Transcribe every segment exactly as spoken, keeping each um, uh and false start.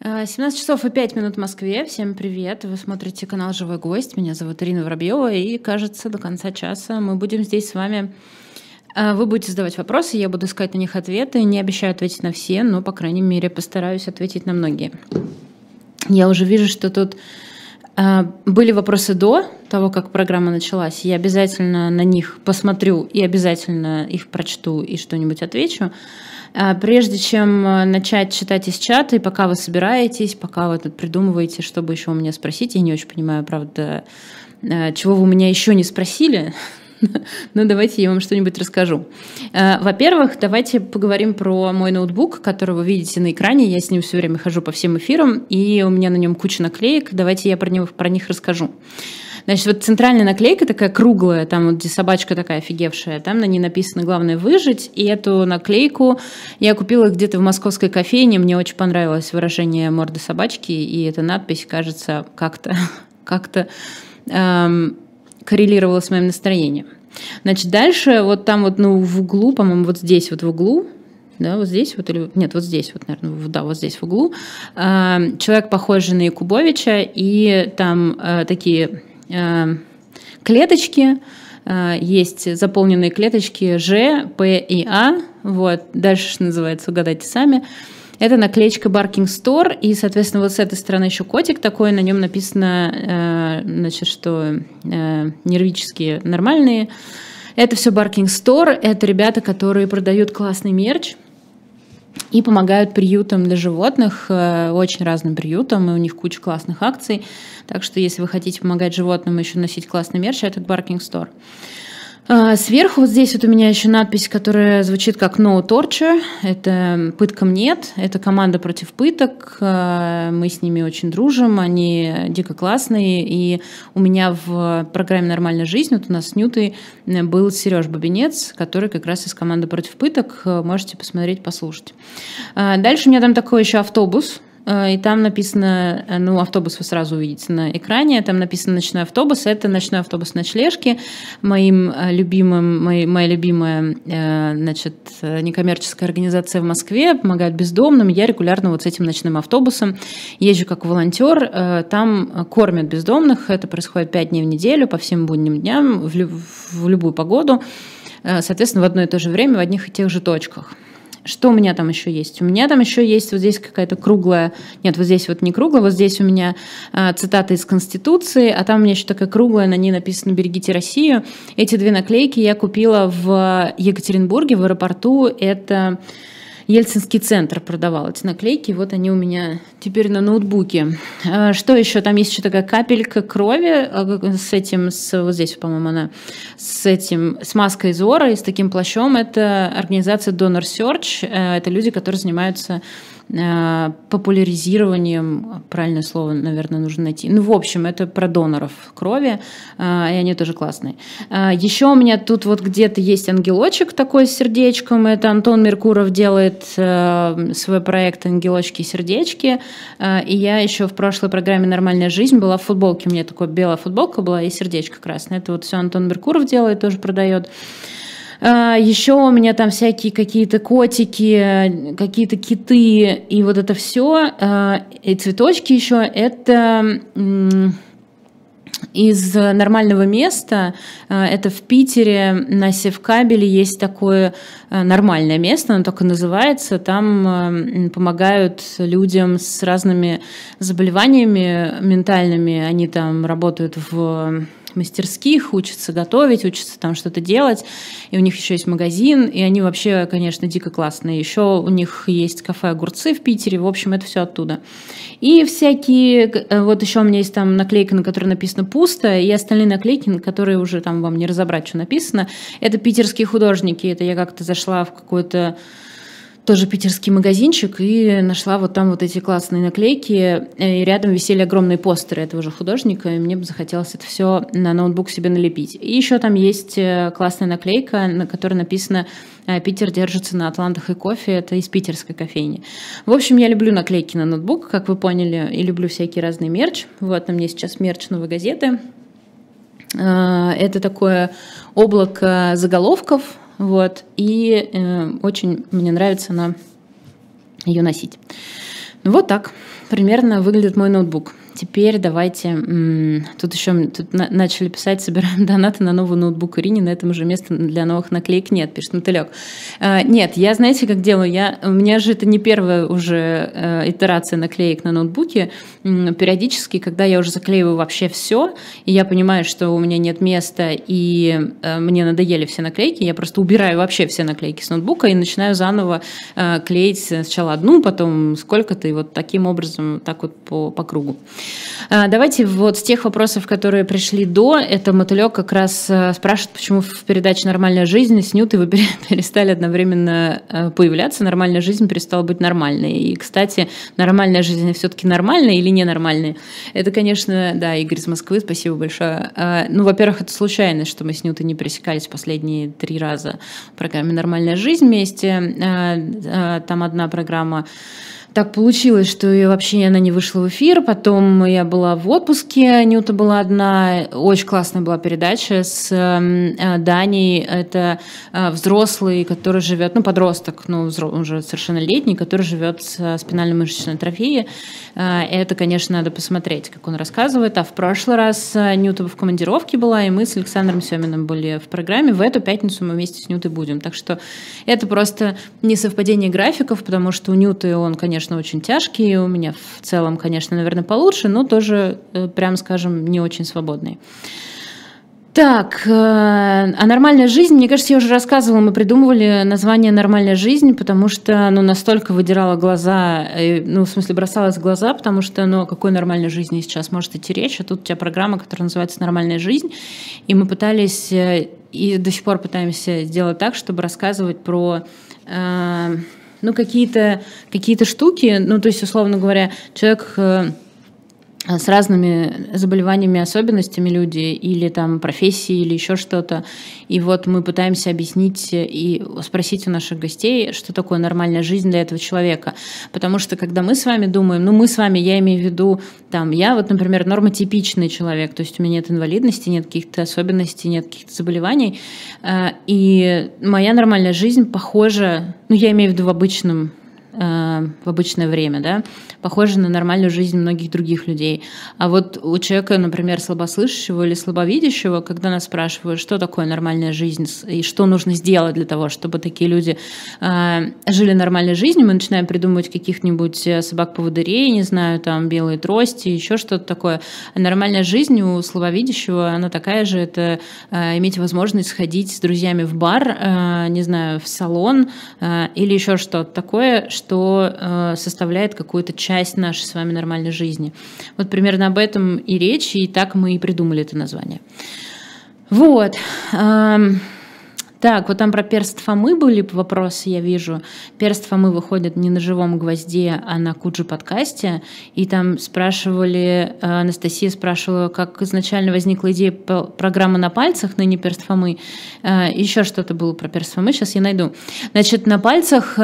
семнадцать часов и пять минут в Москве. Всем привет. Вы смотрите канал «Живой гость». Меня зовут Ирина Воробьева. И, кажется, до конца часа мы будем здесь с вами. Вы будете задавать вопросы, я буду искать на них ответы. Не обещаю ответить на все, но, по крайней мере, постараюсь ответить на многие. Я уже вижу, что тут были вопросы до того, как программа началась. Я обязательно на них посмотрю и обязательно их прочту и что-нибудь отвечу. Прежде чем начать читать из чата, и пока вы собираетесь, пока вы тут придумываете, чтобы еще у меня спросить, я не очень понимаю, правда, чего вы у меня еще не спросили, но давайте я вам что-нибудь расскажу. Во-первых, давайте поговорим про мой ноутбук, который вы видите на экране. Я с ним все время хожу по всем эфирам, и у меня на нем куча наклеек. Давайте я про них, про них расскажу. Значит, вот центральная наклейка такая круглая, там вот где собачка такая офигевшая, там на ней написано «Главное выжить», и эту наклейку я купила где-то в московской кофейне, мне очень понравилось выражение морды собачки, и эта надпись, кажется, как-то, как-то эм, коррелировала с моим настроением. Значит, дальше вот там вот, ну, в углу, по-моему, вот здесь вот в углу, да, вот здесь вот, или нет, вот здесь вот, наверное, да, вот здесь в углу, э, человек, похожий на Якубовича, и там э, такие... клеточки, есть заполненные клеточки Ж, П и А, вот, дальше что называется, угадайте сами. Это наклеечка Barking Store, и, соответственно, вот с этой стороны еще котик такой, на нем написано, значит, что нервические нормальные. Это все Barking Store, это ребята, которые продают классный мерч и помогают приютам для животных, очень разным приютам, и у них куча классных акций. Так что, если вы хотите помогать животным и еще носить классный мерч, это Barking Store. Сверху вот здесь вот у меня еще надпись, которая звучит как «No torture». Это «Пыткам нет». Это команда против пыток. Мы с ними очень дружим. Они дико классные. И у меня в программе «Нормальная жизнь» вот у нас с Нютой был Сереж Бабинец, который как раз из команды против пыток. Можете посмотреть, послушать. Дальше у меня там такой еще автобус. И там написано, ну, автобус вы сразу увидите на экране, там написано «Ночной автобус». Это ночной автобус ночлежки. Моим любимым, моя, моя любимая, значит, некоммерческая организация в Москве, помогает бездомным. Я регулярно вот с этим ночным автобусом езжу как волонтер. Там кормят бездомных. Это происходит пять дней в неделю, по всем будним дням, в, люб, в любую погоду. Соответственно, в одно и то же время, в одних и тех же точках. Что у меня там еще есть? У меня там еще есть вот здесь какая-то круглая... Нет, вот здесь вот не круглая, вот здесь у меня а, цитата из Конституции, а там у меня еще такая круглая, на ней написано «Берегите Россию». Эти две наклейки я купила в Екатеринбурге, в аэропорту. Это Ельцинский центр продавал эти наклейки. Вот они у меня теперь на ноутбуке. А, что еще? Там есть еще такая капелька крови с этим, с, вот здесь, по-моему, она, с этим, с маской Зора и с таким плащом. Это организация Donor Search. Это люди, которые занимаются популяризированием, правильное слово, наверное, нужно найти. Ну, в общем, это про доноров крови, и они тоже классные. Еще у меня тут вот где-то есть ангелочек такой с сердечком. Это Антон Меркуров делает свой проект «Ангелочки-сердечки». И я еще в прошлой программе «Нормальная жизнь» была в футболке. У меня такая белая футболка была и сердечко красное. Это вот все Антон Меркуров делает, тоже продает. Еще у меня там всякие какие-то котики, какие-то киты, и вот это все, и цветочки еще, это из нормального места. Это в Питере на Севкабеле есть такое нормальное место, оно только называется. Там помогают людям с разными заболеваниями ментальными. Они там работают в мастерских, учатся готовить, учатся там что-то делать, и у них еще есть магазин, и они вообще, конечно, дико классные. Еще у них есть кафе «Огурцы» в Питере, в общем, это все оттуда. И всякие, вот еще у меня есть там наклейка, на которой написано «Пусто», и остальные наклейки, на которые уже там вам не разобрать, что написано. Это питерские художники, это я как-то зашла в какой-то тоже питерский магазинчик, и нашла вот там вот эти классные наклейки, и рядом висели огромные постеры этого же художника, и мне бы захотелось это все на ноутбук себе налепить. И еще там есть классная наклейка, на которой написано «Питер держится на атлантах и кофе», это из питерской кофейни. В общем, я люблю наклейки на ноутбук, как вы поняли, и люблю всякий разный мерч. Вот, на мне сейчас мерч «Новой газеты». Это такое облако заголовков, вот, и э, очень мне нравится она ее носить. Вот так примерно выглядит мой ноутбук. Теперь давайте... М- тут еще тут на- начали писать, собираем донаты на новый ноутбук Ирине, на этом уже места для новых наклеек нет, пишет Мотылек. А, нет, я, знаете, как делаю? Я, у меня же это не первая уже э, итерация наклеек на ноутбуке. М- периодически, когда я уже заклеиваю вообще все, и я понимаю, что у меня нет места, и э, мне надоели все наклейки, я просто убираю вообще все наклейки с ноутбука и начинаю заново э, клеить сначала одну, потом сколько-то, и вот таким образом, так вот по, по кругу. Давайте вот с тех вопросов, которые пришли до, это Мотылек как раз спрашивает, почему в передаче «Нормальная жизнь» с Нютой вы перестали одновременно появляться, нормальная жизнь перестала быть нормальной. И, кстати, нормальная жизнь все-таки нормальная или ненормальная? Это, конечно, да, Игорь из Москвы, спасибо большое. Ну, во-первых, это случайность, что мы с Нютой не пересекались последние три раза в программе «Нормальная жизнь» вместе. Там одна программа... Так получилось, что и вообще она не вышла в эфир. Потом я была в отпуске, Нюта была одна. Очень классная была передача с э, Даней. Это э, взрослый, который живет, ну, подросток, ну, взро- уже совершеннолетний, который живет с спинально-мышечной атрофией. Э, это, конечно, надо посмотреть, как он рассказывает. А в прошлый раз Нюта в командировке была, и мы с Александром Семиным были в программе. В эту пятницу мы вместе с Нютой будем. Так что это просто не совпадение графиков, потому что у Нюты он, конечно, очень тяжкий, у меня в целом, конечно, наверное, получше, но тоже, прям скажем, не очень свободный. Так, а «Нормальная жизнь», мне кажется, я уже рассказывала, мы придумывали название «Нормальная жизнь», потому что оно настолько выдирало глаза, ну, в смысле, бросалось в глаза, потому что, ну, о какой нормальной жизни сейчас может идти речь, а тут у тебя программа, которая называется «Нормальная жизнь», и мы пытались, и до сих пор пытаемся сделать так, чтобы рассказывать про... ну, какие-то, какие-то штуки, ну, то есть, условно говоря, человек э, с разными заболеваниями, особенностями люди, или там профессии, или еще что-то. И вот мы пытаемся объяснить и спросить у наших гостей, что такое нормальная жизнь для этого человека. Потому что, когда мы с вами думаем, ну, мы с вами, я имею в виду, там, я вот, например, нормотипичный человек, то есть у меня нет инвалидности, нет каких-то особенностей, нет каких-то заболеваний, и моя нормальная жизнь похожа, ну, я имею в виду в обычном в обычное время, да, похоже на нормальную жизнь многих других людей. А вот у человека, например, слабослышащего или слабовидящего, когда нас спрашивают, что такое нормальная жизнь и что нужно сделать для того, чтобы такие люди э, жили нормальной жизнью, мы начинаем придумывать каких-нибудь собак-поводырей, не знаю, там, белые трости, еще что-то такое. А нормальная жизнь у слабовидящего, она такая же, это э, иметь возможность сходить с друзьями в бар, э, не знаю, в салон э, или еще что-то такое, что что э, составляет какую-то часть нашей с вами нормальной жизни. Вот примерно об этом и речь, и так мы и придумали это название. Вот. Эм, так, вот там про перст Фомы были вопросы, я вижу. Перст Фомы выходит не на живом гвозде, а на Куджи подкасте. И там спрашивали, Анастасия спрашивала, как изначально возникла идея программы на пальцах, ныне перст Фомы. Еще что-то было про перст Фомы, сейчас я найду. Значит, на пальцах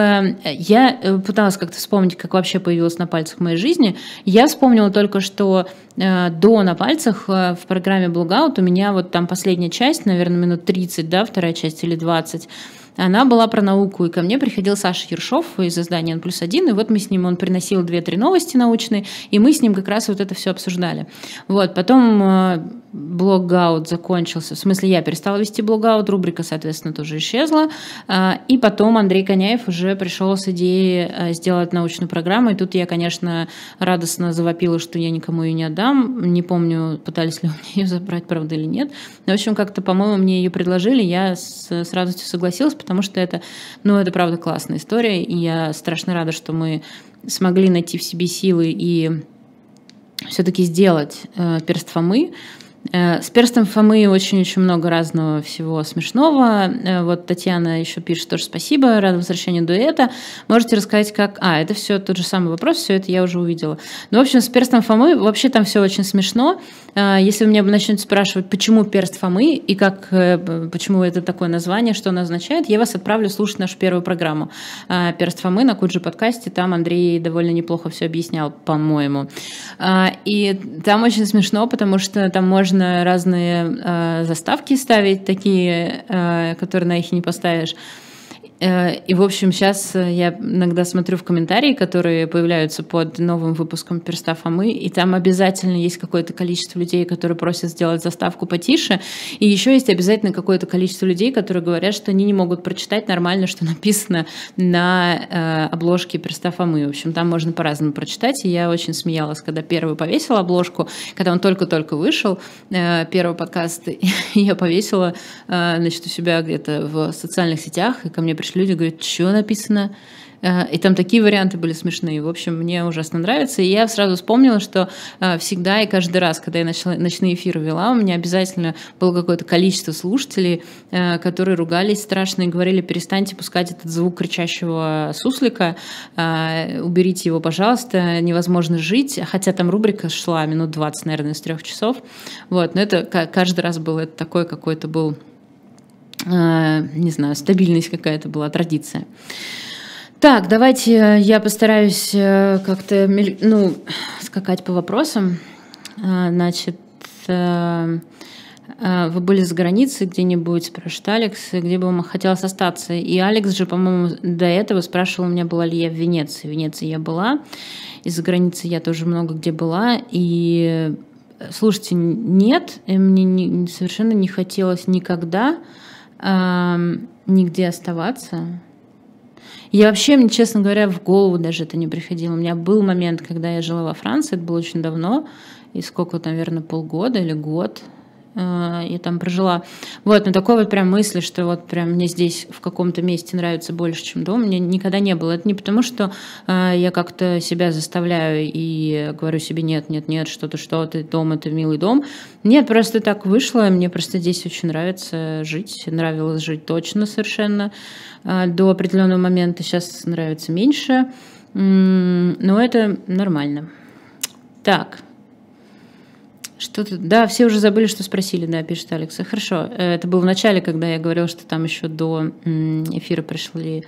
я пыталась как-то вспомнить, как вообще появилась на пальцах в моей жизни. Я вспомнила только, что до «На пальцах» в программе «Блогаут» у меня вот там последняя часть, наверное, минут тридцать, да, вторая часть или двадцать, она была про науку, и ко мне приходил Саша Ершов из издания «Н плюс один», и вот мы с ним, он приносил две-три новости научные, и мы с ним как раз вот это все обсуждали. Вот, потом блогаут закончился, в смысле я перестала вести блогаут, рубрика, соответственно, тоже исчезла, и потом Андрей Коняев уже пришел с идеей сделать научную программу, и тут я, конечно, радостно завопила, что я никому ее не отдам, не помню, пытались ли у меня ее забрать, правда, или нет, но, в общем, как-то, по-моему, мне ее предложили, я с, с радостью согласилась, потому что это, ну, это правда классная история, и я страшно рада, что мы смогли найти в себе силы и все-таки сделать э, перст Фомы. С перстом Фомы очень-очень много разного всего смешного. Вот Татьяна еще пишет тоже спасибо, рада возвращению дуэта. Можете рассказать, как... А, это все тот же самый вопрос, все это я уже увидела. Ну, в общем, с перстом Фомы вообще там все очень смешно. Если вы меня начнете спрашивать, почему перст Фомы и как, почему это такое название, что оно означает, я вас отправлю слушать нашу первую программу «Перст Фомы» на Куджи подкасте. Там Андрей довольно неплохо все объяснял, по-моему. И там очень смешно, потому что там можно Можно разные э, заставки ставить, такие, э, которые на их не поставишь. И, в общем, сейчас я иногда смотрю в комментарии, которые появляются под новым выпуском «Перста Фомы», и там обязательно есть какое-то количество людей, которые просят сделать заставку потише, и еще есть обязательно какое-то количество людей, которые говорят, что они не могут прочитать нормально, что написано на обложке «Перста Фомы». В общем, там можно по-разному прочитать, и я очень смеялась, когда первый повесила обложку, когда он только-только вышел, первый подкаст, я повесила, значит, у себя где-то в социальных сетях, и ко мне пришли люди, говорят, что написано? И там такие варианты были смешные. В общем, мне ужасно нравится. И я сразу вспомнила, что всегда и каждый раз, когда я начала, ночные эфиры вела, у меня обязательно было какое-то количество слушателей, которые ругались страшно и говорили, перестаньте пускать этот звук кричащего суслика, уберите его, пожалуйста, невозможно жить. Хотя там рубрика шла минут двадцать, наверное, из трех часов. Вот. Но это каждый раз был это такой какой-то был, не знаю, стабильность какая-то была, традиция. Так, давайте я постараюсь как-то, ну, скакать по вопросам. Значит, вы были за границей где-нибудь, спрашивает Алекс, где бы вам хотелось остаться? И Алекс же, по-моему, до этого спрашивал меня, была ли я в Венеции. В Венеции я была, и за границей я тоже много где была. И, слушайте, нет, мне не, совершенно не хотелось никогда а, нигде оставаться. Я вообще, мне, честно говоря, в голову даже это не приходило. У меня был момент, когда я жила во Франции, это было очень давно, и сколько, наверное, полгода или год я там прожила. Вот, но такой вот прям мысли, что вот прям мне здесь в каком-то месте нравится больше, чем дома, мне никогда не было. Это не потому, что я как-то себя заставляю и говорю себе нет, нет, нет, что-то, что-то, дом — это милый дом. Нет, просто так вышло, мне просто здесь очень нравится жить, нравилось жить точно совершенно до определенного момента, сейчас нравится меньше, но это нормально. Так. Что-то, да, все уже забыли, что спросили, да, пишет Алекс. Хорошо, это было в начале, когда я говорила, что там еще до эфира пришли.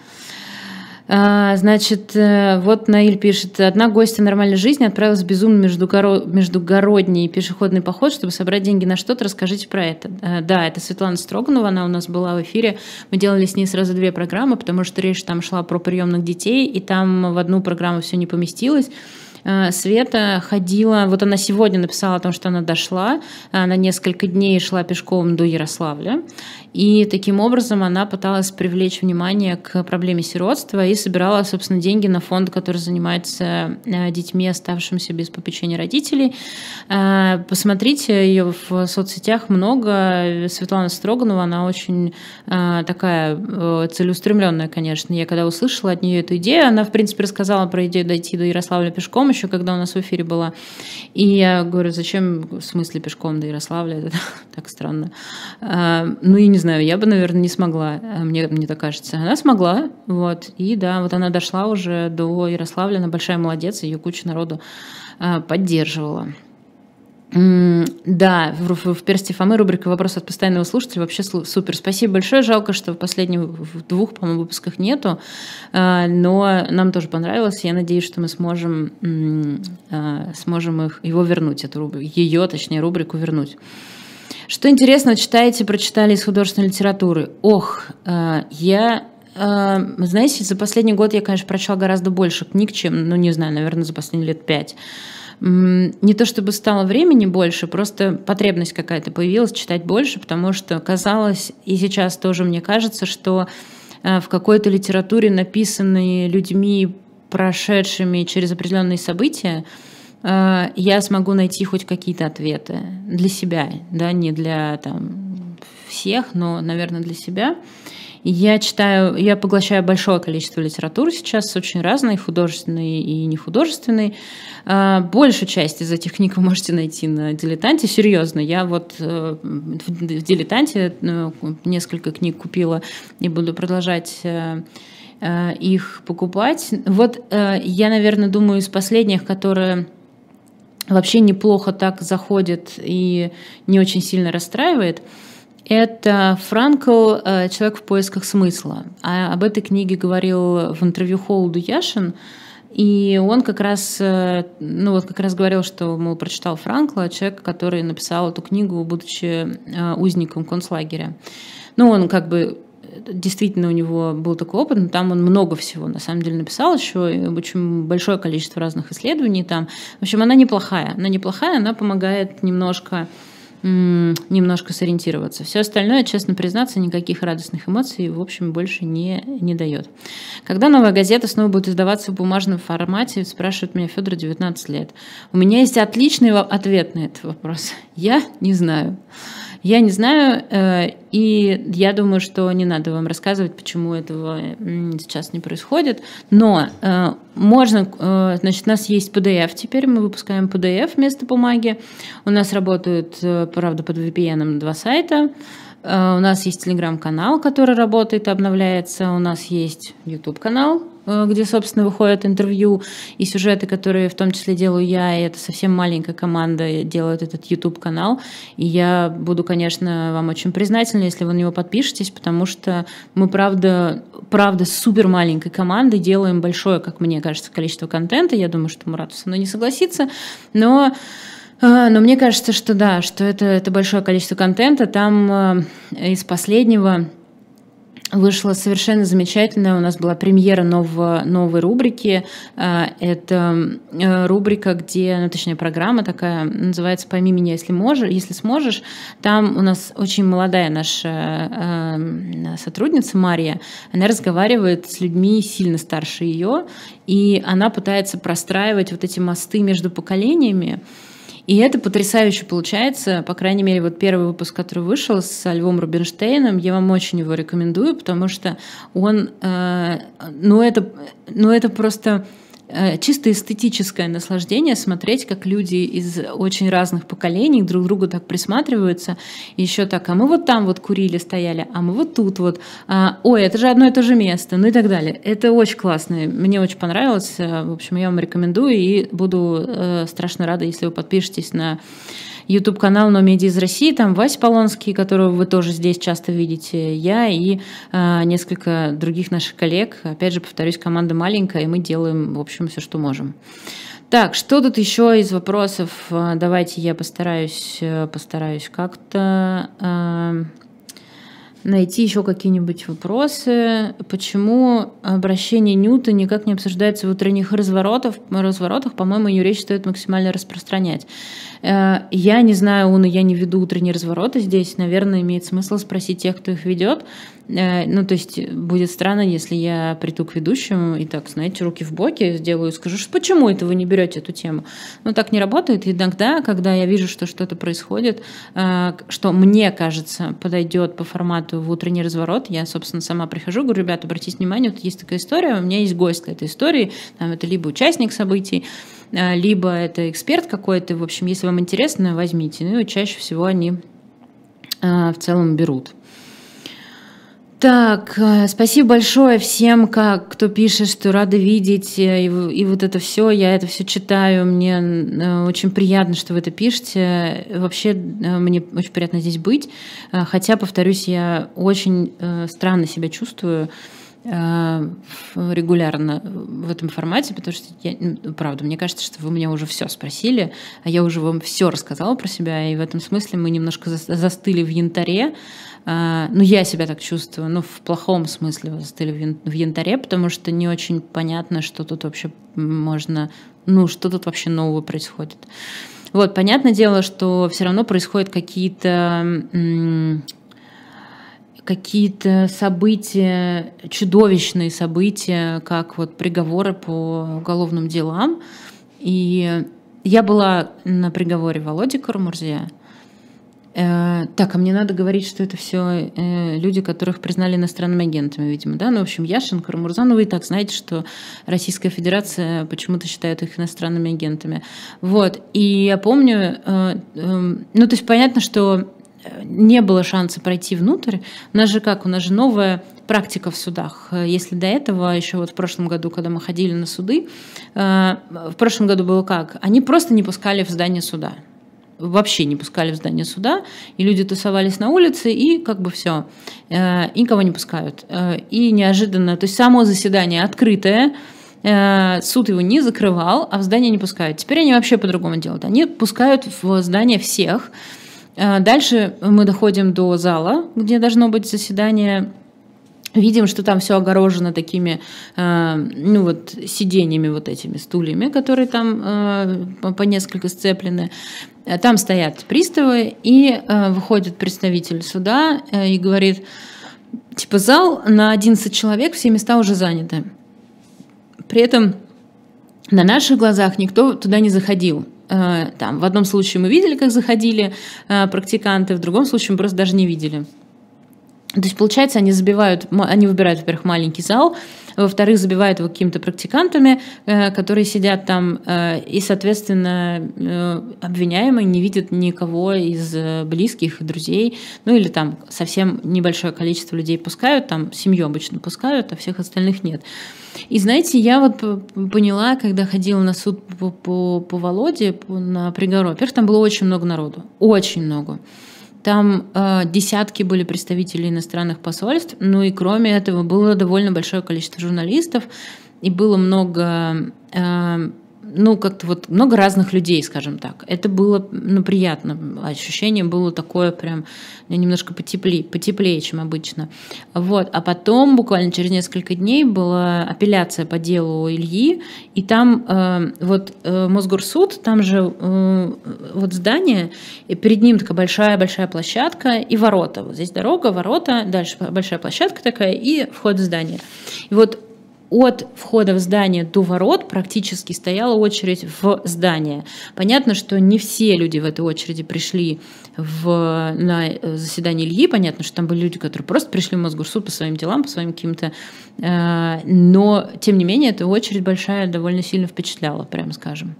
А, значит, вот Наиль пишет, одна гостья нормальной жизни отправилась в безумно междугородний пешеходный поход, чтобы собрать деньги на что-то. Расскажите про это. Да, это Светлана Строганова, она у нас была в эфире. Мы делали с ней сразу две программы, потому что речь там шла про приемных детей, и там в одну программу все не поместилось. Света ходила, вот она сегодня написала о том, что она дошла, она несколько дней шла пешком до Ярославля, и таким образом она пыталась привлечь внимание к проблеме сиротства и собирала, собственно, деньги на фонд, который занимается детьми, оставшимися без попечения родителей. Посмотрите, ее в соцсетях много. Светлана Строганова, она очень такая целеустремленная, конечно. Я когда услышала от нее эту идею, она, в принципе, рассказала про идею дойти до Ярославля пешком, еще когда у нас в эфире была. И я говорю, зачем, в смысле, пешком до Ярославля? Это так странно. Ну, и не знаю, я бы, наверное, не смогла, мне, мне так кажется. Она смогла, вот, и да, вот она дошла уже до Ярославля, она большая молодец, ее куча народу поддерживала. Да, в, в «Персте Фомы» рубрика «Вопрос от постоянного слушателя» вообще супер. Спасибо большое. Жалко, что в последних в двух, по-моему, выпусках нету, но нам тоже понравилось. Я надеюсь, что мы сможем, сможем их, его вернуть, эту рубрику, ее, точнее, рубрику вернуть. Что интересного читаете, прочитали из художественной литературы? Ох, я... Знаете, за последний год я, конечно, прочла гораздо больше книг, чем, ну, не знаю, наверное, за последние лет пять. Не то чтобы стало времени больше, просто потребность какая-то появилась читать больше, потому что казалось, и сейчас тоже мне кажется, что в какой-то литературе, написанной людьми, прошедшими через определенные события, я смогу найти хоть какие-то ответы для себя, да, не для там, всех, но, наверное, для себя. Я читаю, я поглощаю большое количество литературы сейчас, очень разной, художественной и нехудожественной. Большую часть из этих книг вы можете найти на «Дилетанте». Серьезно, я вот в «Дилетанте» несколько книг купила и буду продолжать их покупать. Вот я, наверное, думаю, из последних, которые вообще неплохо так заходит и не очень сильно расстраивает, это Франкл «Человек в поисках смысла». А об этой книге говорил в интервью Холоду Яшин, и он как раз, ну вот как раз говорил, что, мол, прочитал Франкла, человек, который написал эту книгу, будучи узником концлагеря. Ну, он как бы действительно у него был такой опыт, но там он много всего на самом деле написал, еще очень большое количество разных исследований там. В общем, она неплохая. Она неплохая, она помогает немножко, немножко сориентироваться. Все остальное, честно признаться, никаких радостных эмоций, в общем, больше не, не дает. Когда новая газета снова будет издаваться в бумажном формате, спрашивает меня Федор, девятнадцать лет. У меня есть отличный ответ на этот вопрос. Я не знаю. Я не знаю, и я думаю, что не надо вам рассказывать, почему этого сейчас не происходит, но можно, значит, у нас есть пи ди эф теперь, мы выпускаем пи ди эф вместо бумаги, у нас работают, правда, под ви пи эн два сайта, у нас есть телеграм-канал, который работает, обновляется, у нас есть ютуб-канал, где, собственно, выходят интервью и сюжеты, которые в том числе делаю я, и это совсем маленькая команда делает этот YouTube-канал. И я буду, конечно, вам очень признательна, если вы на него подпишетесь, потому что мы, правда, правда, супер маленькой командой делаем большое, как мне кажется, количество контента. Я думаю, что Мурат со мной не согласится, но... Но мне кажется, что да, что это, это большое количество контента. Там из последнего... Вышла совершенно замечательная, у нас была премьера нового, новой рубрики. Это рубрика, где, ну, точнее, программа такая, называется «Пойми меня, если можешь, если сможешь». Там у нас очень молодая наша сотрудница Мария, она разговаривает с людьми сильно старше ее, и она пытается простраивать вот эти мосты между поколениями. И это потрясающе получается, по крайней мере, вот первый выпуск, который вышел с Львом Рубинштейном, я вам очень его рекомендую, потому что он, э, ну, это, ну это просто э, чисто эстетическое наслаждение смотреть, как люди из очень разных поколений друг к другу так присматриваются, еще так, а мы вот там вот курили, стояли, а мы вот тут вот, а, ой, это же одно и то же место, ну и так далее. Это очень классно, мне очень понравилось, в общем, я вам рекомендую и буду э, страшно рада, если вы подпишетесь на YouTube-канал «No Media из России», там Вася Полонский, которого вы тоже здесь часто видите, я и э, несколько других наших коллег. Опять же, повторюсь, команда маленькая, и мы делаем, в общем, все, что можем. Так, что тут еще из вопросов? Давайте я постараюсь, постараюсь как-то э, найти еще какие-нибудь вопросы. Почему обращение Ньюта никак не обсуждается в утренних разворотах? разворотах? По-моему, ее речь стоит максимально распространять. Я не знаю, Уна, я не веду утренние развороты здесь. Наверное, имеет смысл спросить тех, кто их ведет. Ну, то есть будет странно, если я приду к ведущему и так, знаете, руки в боки сделаю и скажу, что почему это вы не берете эту тему? Но так не работает. Иногда, когда я вижу, что что-то происходит, что мне кажется подойдет по формату в утренний разворот, я, собственно, сама прихожу, говорю, ребята, обратите внимание, вот есть такая история, у меня есть гость этой истории, там это либо участник событий, либо это эксперт какой-то, в общем, если вам интересно, возьмите. Ну и чаще всего они в целом берут. Так, спасибо большое всем, как, кто пишет, что рады видеть, и, и вот это все, я это все читаю, мне очень приятно, что вы это пишете, вообще мне очень приятно здесь быть, хотя, повторюсь, я очень странно себя чувствую регулярно в этом формате, потому что, я, правда, мне кажется, что вы меня уже все спросили, а я уже вам все рассказала про себя, и в этом смысле мы немножко застыли в янтаре. Ну, я себя так чувствую, ну, в плохом смысле застыли в янтаре, потому что не очень понятно, что тут вообще можно, ну, что тут вообще нового происходит. Вот, понятное дело, что все равно происходят какие-то какие-то события, чудовищные события, как вот приговоры по уголовным делам. И я была на приговоре Володи Карамурзе. Э, так, а мне надо говорить, что это все э, люди, которых признали иностранными агентами, видимо, да? Ну, в общем, Яшин, Карамурза, ну, вы и так знаете, что Российская Федерация почему-то считает их иностранными агентами. Вот, и я помню, э, э, ну, то есть понятно, что не было шанса пройти внутрь. У нас же как? У нас же новая практика в судах. Если до этого, еще вот в прошлом году, когда мы ходили на суды, в прошлом году было как? Они просто не пускали в здание суда. Вообще не пускали в здание суда, и люди тусовались на улице, и как бы все. И никого не пускают. И неожиданно, то есть само заседание открытое, суд его не закрывал, а в здание не пускают. Теперь они вообще по-другому делают. Они пускают в здание всех. Дальше мы доходим до зала, где должно быть заседание Видим, что там все огорожено такими, э, ну вот, сиденьями, вот этими стульями, которые там э, по, по несколько сцеплены. Там стоят приставы, и э, выходит представитель суда э, и говорит, типа, зал на одиннадцать человек, все места уже заняты. При этом на наших глазах никто туда не заходил. Э, там, в одном случае мы видели, как заходили э, практиканты, в другом случае мы просто даже не видели. То есть, получается, они забивают, они выбирают, во-первых, маленький зал, во-вторых, забивают его какими-то практикантами, которые сидят там, и, соответственно, обвиняемый не видит никого из близких и друзей, ну или там совсем небольшое количество людей пускают, там семью обычно пускают, а всех остальных нет. И знаете, я вот поняла, когда ходила на суд по, по, по Володе, по, на приговор, во-первых, там было очень много народу, очень много. Там э, десятки были представителей иностранных посольств, ну и кроме этого было довольно большое количество журналистов, и было много, э, ну как-то вот много разных людей, скажем так. Это было, ну, приятно, ощущение было такое прям немножко потеплее, потеплее, чем обычно. Вот. А потом, буквально через несколько дней, была апелляция по делу Ильи, и там э, вот э, Мосгорсуд, там же э, вот здание, и перед ним такая большая-большая площадка и ворота. Вот здесь дорога, ворота, дальше большая площадка такая и вход в здание. И вот от входа в здание до ворот практически стояла очередь в здание. Понятно, что не все люди в этой очереди пришли в, на заседание Ильи. Понятно, что там были люди, которые просто пришли в Мосгорсуд по своим делам, по своим каким-то... Э, но, тем не менее, эта очередь большая довольно сильно впечатляла, прямо скажем.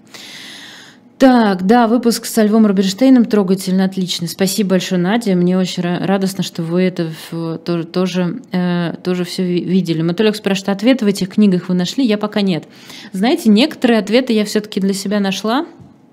Так, да, выпуск со Львом Рубинштейном трогательно, отличный. Спасибо большое, Надя. Мне очень радостно, что вы это тоже, тоже, э, тоже все видели. Матулек спрашивает, ответы в этих книгах вы нашли? Я пока нет. Знаете, некоторые ответы я все-таки для себя нашла.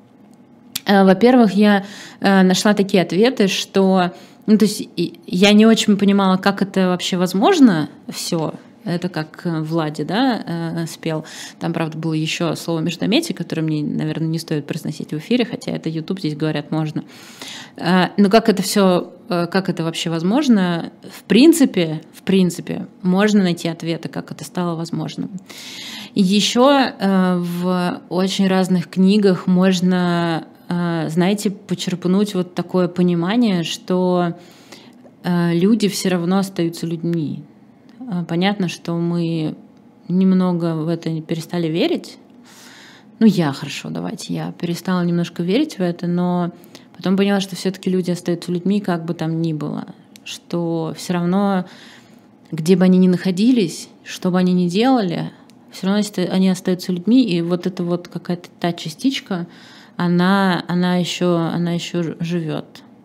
Э, во-первых, я э, нашла такие ответы, что... Ну, то есть я не очень понимала, как это вообще возможно все. Это как Влади, да, спел. Там, правда, было еще слово междометие, которое мне, наверное, не стоит произносить в эфире, хотя это YouTube, здесь говорят, можно. Но как это все, как это вообще возможно? В принципе, в принципе, можно найти ответы, как это стало возможным. И еще в очень разных книгах можно, знаете, почерпнуть вот такое понимание, что люди все равно остаются людьми. Понятно, что мы немного в это перестали верить. Ну, я, хорошо, давайте, я перестала немножко верить в это, но потом поняла, что все-таки люди остаются людьми, как бы там ни было. Что все равно, где бы они ни находились, что бы они ни делали, все равно они остаются людьми, и вот эта вот какая-то та частичка, она, она, еще, она еще живет.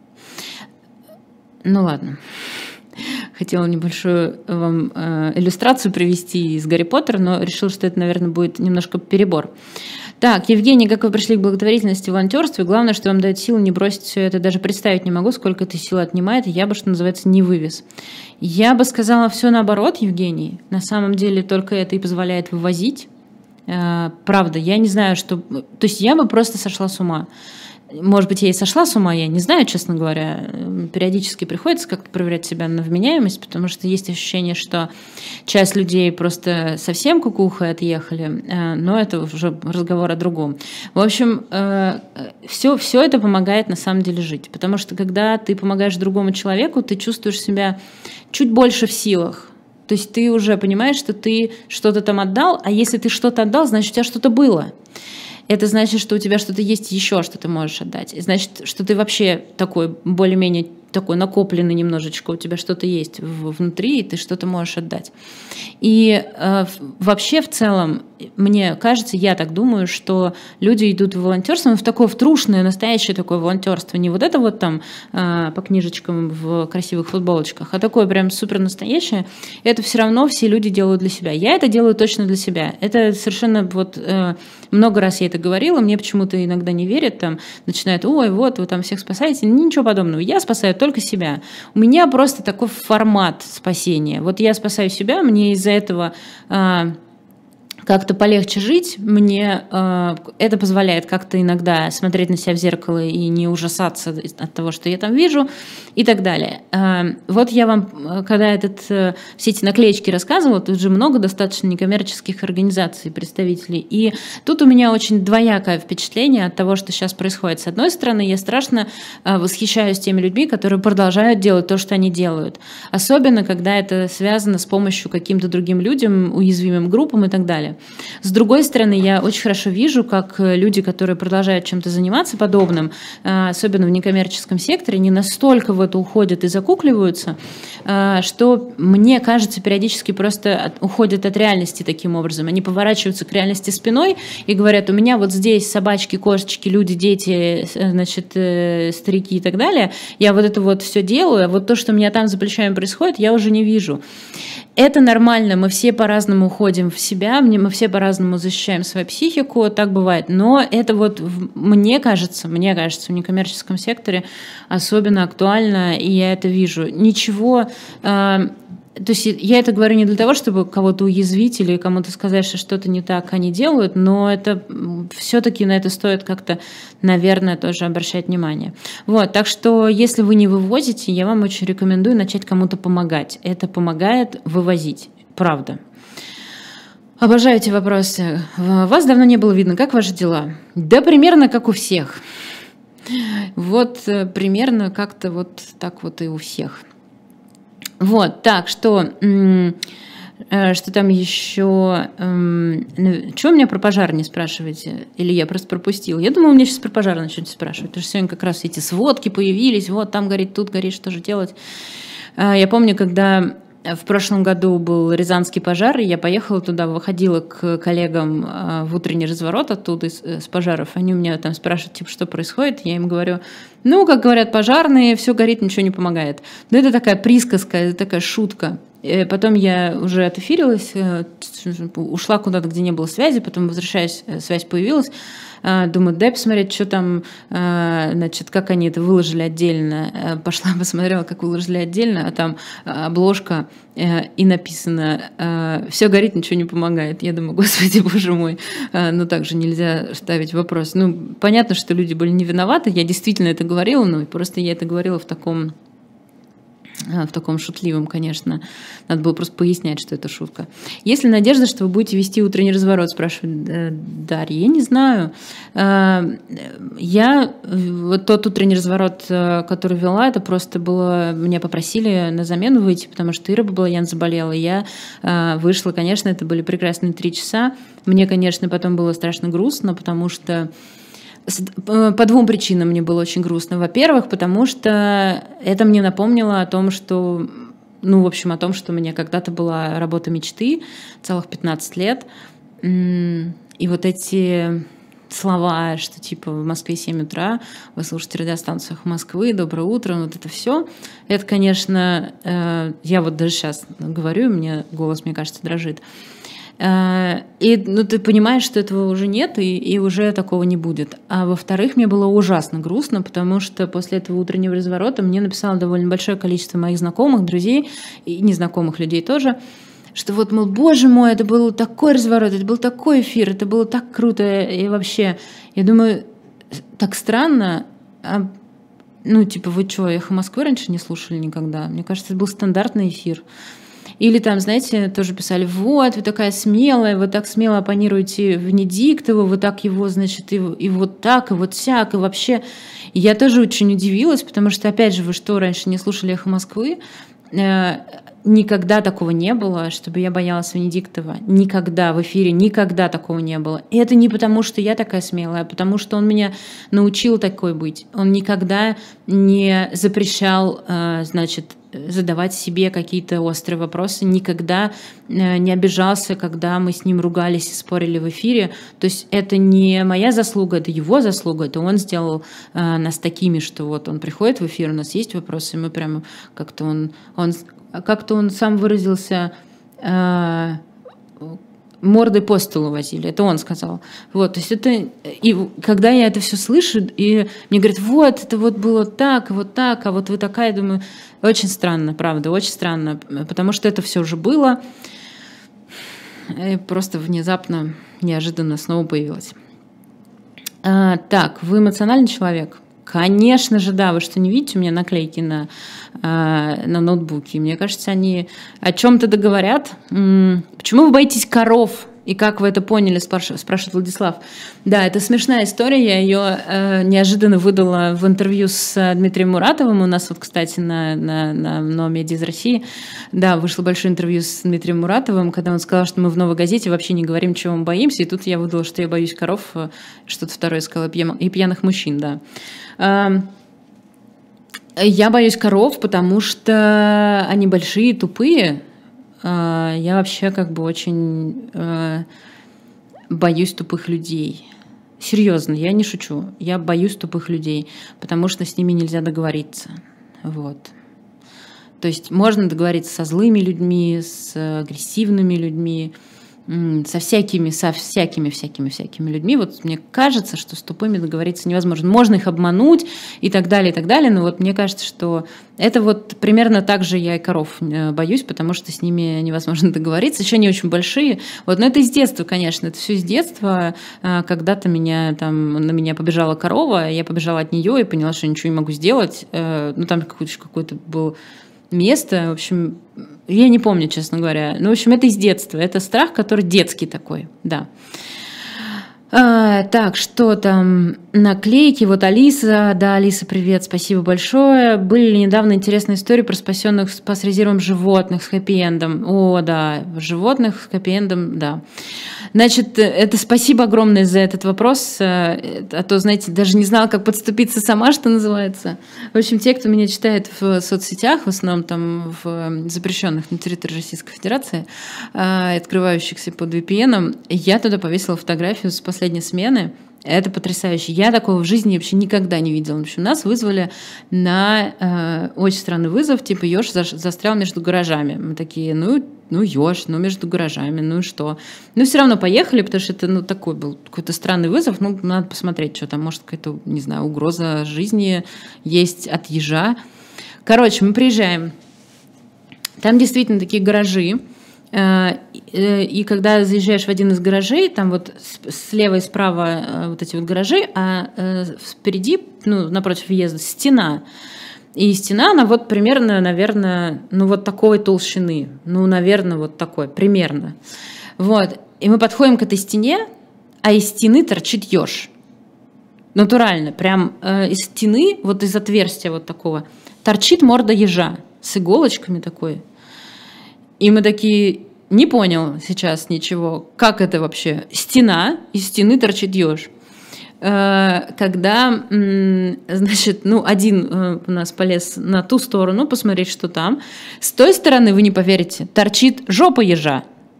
Ну, ладно. Хотела небольшую вам э, иллюстрацию привести из Гарри Поттера, но решила, что это, наверное, будет немножко перебор. Так, Евгений, как вы пришли к благотворительности и волонтерству? И главное, что вам дает силу не бросить все это. Даже представить не могу, сколько это сил отнимает. Я бы, что называется, не вывез. Я бы сказала все наоборот, Евгений. На самом деле только это и позволяет вывозить. Э, правда, я не знаю, что... То есть я бы просто сошла с ума. Может быть, я и сошла с ума, я не знаю, честно говоря. Периодически приходится как-то проверять себя на вменяемость, потому что есть ощущение, что часть людей просто совсем кукухой отъехали, но это уже разговор о другом. В общем, все, все это помогает на самом деле жить, потому что когда ты помогаешь другому человеку, ты чувствуешь себя чуть больше в силах. То есть ты уже понимаешь, что ты что-то там отдал, а если ты что-то отдал, значит, у тебя что-то было. Это значит, что у тебя что-то есть еще, что ты можешь отдать. И значит, что ты вообще такой более-менее такой накопленный немножечко, у тебя что-то есть внутри, и ты что-то можешь отдать. И э, вообще в целом, мне кажется, я так думаю, что люди идут в волонтерство, в такое в трушное, настоящее такое волонтерство, не вот это вот там э, по книжечкам в красивых футболочках, а такое прям супер настоящее. Это все равно все люди делают для себя. Я это делаю точно для себя. Это совершенно вот э, много раз я это говорила, мне почему-то иногда не верят, там начинают, ой, вот вы там всех спасаете, ничего подобного. Я спасаю только себя. У меня просто такой формат спасения. Вот я спасаю себя, мне из-за этого... Э, как-то полегче жить, мне э, это позволяет как-то иногда смотреть на себя в зеркало и не ужасаться от того, что я там вижу, и так далее. Э, вот я вам, когда этот, э, все эти наклеечки рассказывала, тут же много достаточно некоммерческих организаций, представителей, и тут у меня очень двоякое впечатление от того, что сейчас происходит. С одной стороны, я страшно э, восхищаюсь теми людьми, которые продолжают делать то, что они делают, особенно когда это связано с помощью каким-то другим людям, уязвимым группам и так далее. С другой стороны, я очень хорошо вижу, как люди, которые продолжают чем-то заниматься подобным, особенно в некоммерческом секторе, не настолько в это уходят и закукливаются, что, мне кажется, периодически просто уходят от реальности таким образом. Они поворачиваются к реальности спиной и говорят: у меня вот здесь собачки, кошечки, люди, дети, значит, старики и так далее, я вот это вот все делаю, а вот то, что у меня там за плечами происходит, я уже не вижу. Это нормально, мы все по-разному уходим в себя, мы все по-разному защищаем свою психику, так бывает. Но это вот, мне кажется, мне кажется, в некоммерческом секторе особенно актуально, и я это вижу. Ничего... Э, то есть я это говорю не для того, чтобы кого-то уязвить или кому-то сказать, что что-то не так они делают, но это все-таки на это стоит как-то, наверное, тоже обращать внимание. Вот, так что если вы не вывозите, я вам очень рекомендую начать кому-то помогать. Это помогает вывозить, правда. Обожаю эти вопросы. Вас давно не было видно. Как ваши дела? Да примерно как у всех. Вот примерно как-то вот так вот и у всех. Вот, так, что, что там еще... Чего меня про пожар не спрашиваете? Или я просто пропустила? Я думала, меня сейчас про пожар начнете спрашивать, потому что сегодня как раз эти сводки появились, вот там горит, тут горит, что же делать? Я помню, когда в прошлом году был Рязанский пожар, и я поехала туда, выходила к коллегам в утренний разворот оттуда, с пожаров. Они у меня там спрашивают, типа, что происходит. Я им говорю: ну, как говорят пожарные, все горит, ничего не помогает. Но это такая присказка, это такая шутка. И потом я уже отэфирилась, ушла куда-то, где не было связи, потом, возвращаясь, связь появилась. Думаю, дай посмотреть, что там, значит, как они это выложили отдельно. Пошла, посмотрела, как выложили отдельно, а там обложка и написано: все горит, ничего не помогает. Я думаю, господи, боже мой, ну так же нельзя ставить вопрос. Ну, понятно, что люди были не виноваты, я действительно это говорила, но просто я это говорила в таком... в таком шутливом, конечно. Надо было просто пояснять, что это шутка. Есть ли надежда, что вы будете вести утренний разворот, спрашивает Дарья. Я не знаю. Я вот тот утренний разворот, который вела, это просто было... Меня попросили на замену выйти, потому что Ира Баблоян заболела. Я вышла, конечно, это были прекрасные три часа. Мне, конечно, потом было страшно грустно, потому что по двум причинам мне было очень грустно. Во-первых, потому что это мне напомнило о том, что, ну, в общем, о том, что у меня когда-то была работа мечты, целых пятнадцать лет. И вот эти слова, что типа в Москве семь утра, вы слушаете радиостанциях Москвы, доброе утро, вот это все. Это, конечно, я вот даже сейчас говорю, мне голос, мне кажется, дрожит. И ну, ты понимаешь, что этого уже нет, и, и уже такого не будет. А во-вторых, мне было ужасно грустно, потому что после этого утреннего разворота мне написало довольно большое количество моих знакомых, друзей и незнакомых людей тоже, что вот, мол, боже мой, это был такой разворот, это был такой эфир, это было так круто, и вообще, я думаю, так странно, а, ну, типа, вы что, «Эхо Москвы» раньше не слушали никогда? Мне кажется, это был стандартный эфир. Или там, знаете, тоже писали: вот, вы такая смелая, вы так смело оппонируете Венедиктову, вы так его, значит, и, и вот так, и вот сяк, и вообще. И я тоже очень удивилась, потому что, опять же, вы что, раньше не слушали «Эхо Москвы»? Никогда такого не было, чтобы я боялась Венедиктова. Никогда в эфире, никогда такого не было. И это не потому, что я такая смелая, а потому что он меня научил такой быть. Он никогда не запрещал, значит, задавать себе какие-то острые вопросы, никогда не обижался, когда мы с ним ругались и спорили в эфире. То есть это не моя заслуга, это его заслуга, это он сделал нас такими, что вот он приходит в эфир, у нас есть вопросы, и мы прямо как-то он, он как-то он сам выразился, э, мордой по столу возили, это он сказал. Вот, то есть это, и когда я это все слышу, и мне говорят: вот, это вот было так, вот так, а вот вы такая, я думаю, очень странно, правда, очень странно, потому что это все уже было. и просто внезапно, неожиданно снова появилась. А, так, вы эмоциональный человек? Конечно же, да. Вы что, не видите у меня наклейки на, на ноутбуке? Мне кажется, они о чем-то договорят. Почему вы боитесь коров? И как вы это поняли, спрашивает Владислав. Да, это смешная история. Я ее э, неожиданно выдала в интервью с Дмитрием Муратовым. У нас вот, кстати, на, на, на Новом Медиа из России, да, вышло большое интервью с Дмитрием Муратовым, когда он сказал, что мы в «Новой газете» вообще не говорим, чего мы боимся. И тут я выдала, что я боюсь коров, что-то второе сказала, и пьяных мужчин, да. Э, я боюсь коров, потому что они большие, тупые. Я вообще как бы очень э, боюсь тупых людей. Серьезно, я не шучу. Я боюсь тупых людей, потому что с ними нельзя договориться. Вот. То есть можно договориться со злыми людьми, с агрессивными людьми, со всякими, со всякими, всякими, всякими людьми. Вот мне кажется, что с тупыми договориться невозможно. Можно их обмануть и так далее, и так далее. Но вот мне кажется, что это вот примерно так же я и коров боюсь, потому что с ними невозможно договориться. Еще не очень большие. Вот, но это из детства, конечно. Это все из детства. Когда-то меня, там, на меня побежала корова, я побежала от нее и поняла, что ничего не могу сделать. Ну, там какой-то, какой-то был место, в общем, я не помню, честно говоря. Ну, в общем, это из детства. Это страх, который детский такой, да. А, так, что там? Наклейки. Вот Алиса. Да, Алиса, привет, спасибо большое. Были ли недавно интересные истории про спасенных с пастеризированием животных с хэппи-эндом? О, да, животных с хэппи-эндом, да. Значит, это спасибо огромное за этот вопрос, а то, знаете, даже не знала, как подступиться сама, что называется. В общем, те, кто меня читает в соцсетях, в основном там в запрещенных на территории Российской Федерации, открывающихся под ви пи эн, я туда повесила фотографию с последней смены. Это потрясающе. Я такого в жизни вообще никогда не видела. В общем, нас вызвали на э, очень странный вызов, типа еж застрял между гаражами. Мы такие, ну, ну еж, ну между гаражами, ну и что? Ну все равно поехали, потому что это ну, такой был какой-то странный вызов. Ну, надо посмотреть, что там, может, какая-то, не знаю, угроза жизни есть от ежа. Короче, мы приезжаем. Там действительно такие гаражи. И когда заезжаешь в один из гаражей, там вот слева и справа вот эти вот гаражи, а впереди, ну, напротив въезда, стена. И стена, она вот примерно, наверное, ну вот такой толщины. Ну, наверное, вот такой, примерно. Вот. И мы подходим к этой стене, а из стены торчит еж. Натурально, прям э, из стены, вот из отверстия вот такого, торчит морда ежа с иголочками такой. И мы такие, не понял сейчас ничего, как это вообще? Стена, из стены торчит еж. Когда, значит, ну, один у нас полез на ту сторону посмотреть, что там, с той стороны, вы не поверите, торчит жопа ежа.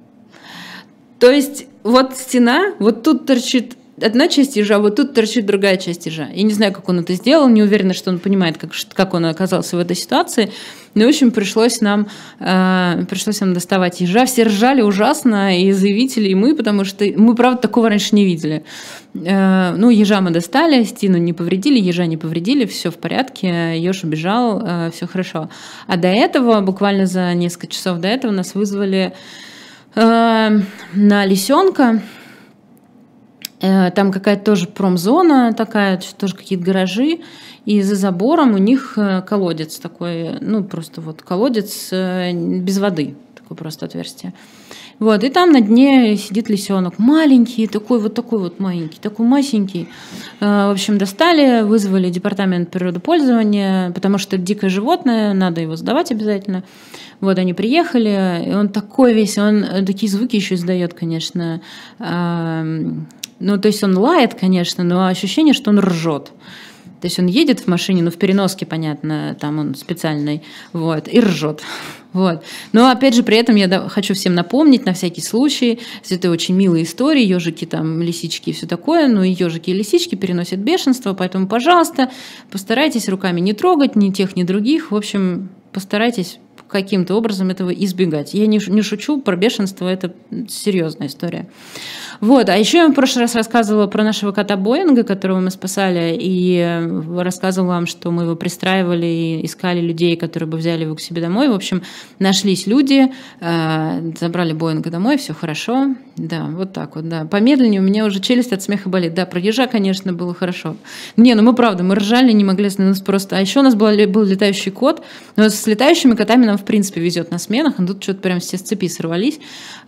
То есть вот стена, вот тут торчит одна часть ежа, вот тут торчит другая часть ежа. Я не знаю, как он это сделал, не уверена, что он понимает, как, как он оказался в этой ситуации. Но, в общем, пришлось нам, э, пришлось нам доставать ежа. Все ржали ужасно, и заявители, и мы, потому что мы, правда, такого раньше не видели. Э, ну, ежа мы достали, стену не повредили, ежа не повредили, все в порядке, еж убежал, э, все хорошо. А до этого, буквально за несколько часов до этого, нас вызвали э, на лисенка. Там какая-то тоже промзона такая, тоже какие-то гаражи, и за забором у них колодец такой, ну просто вот колодец без воды, такое просто отверстие. Вот, и там на дне сидит лисенок, маленький, такой вот такой вот маленький, такой масенький. В общем, достали, вызвали департамент природопользования, потому что это дикое животное, надо его сдавать обязательно. Вот они приехали, и он такой весь, он такие звуки еще издает, конечно. Ну, то есть он лает, конечно, но ощущение, что он ржет. То есть он едет в машине, ну, в переноске, понятно, там он специальный, вот, и ржет. Вот. Но, опять же, при этом я хочу всем напомнить, на всякий случай, это очень милые истории, ежики, там, лисички и все такое, но и ежики, и лисички переносят бешенство, поэтому, пожалуйста, постарайтесь руками не трогать ни тех, ни других, в общем, постарайтесь каким-то образом этого избегать. Я не, не шучу, про бешенство это серьезная история. Вот. А еще я вам в прошлый раз рассказывала про нашего кота Боинга, которого мы спасали, и рассказывала вам, что мы его пристраивали и искали людей, которые бы взяли его к себе домой. В общем, нашлись люди, забрали Боинга домой, все хорошо. Да, вот так вот, да. Помедленнее, у меня уже челюсть от смеха болит. Да, про ежа, конечно, было хорошо. Не, ну мы правда, мы ржали, не могли, у нас просто... А еще у нас был, был летающий кот. Но с летающими котами нам, в принципе, везет на сменах, а тут что-то прям все с цепи сорвались.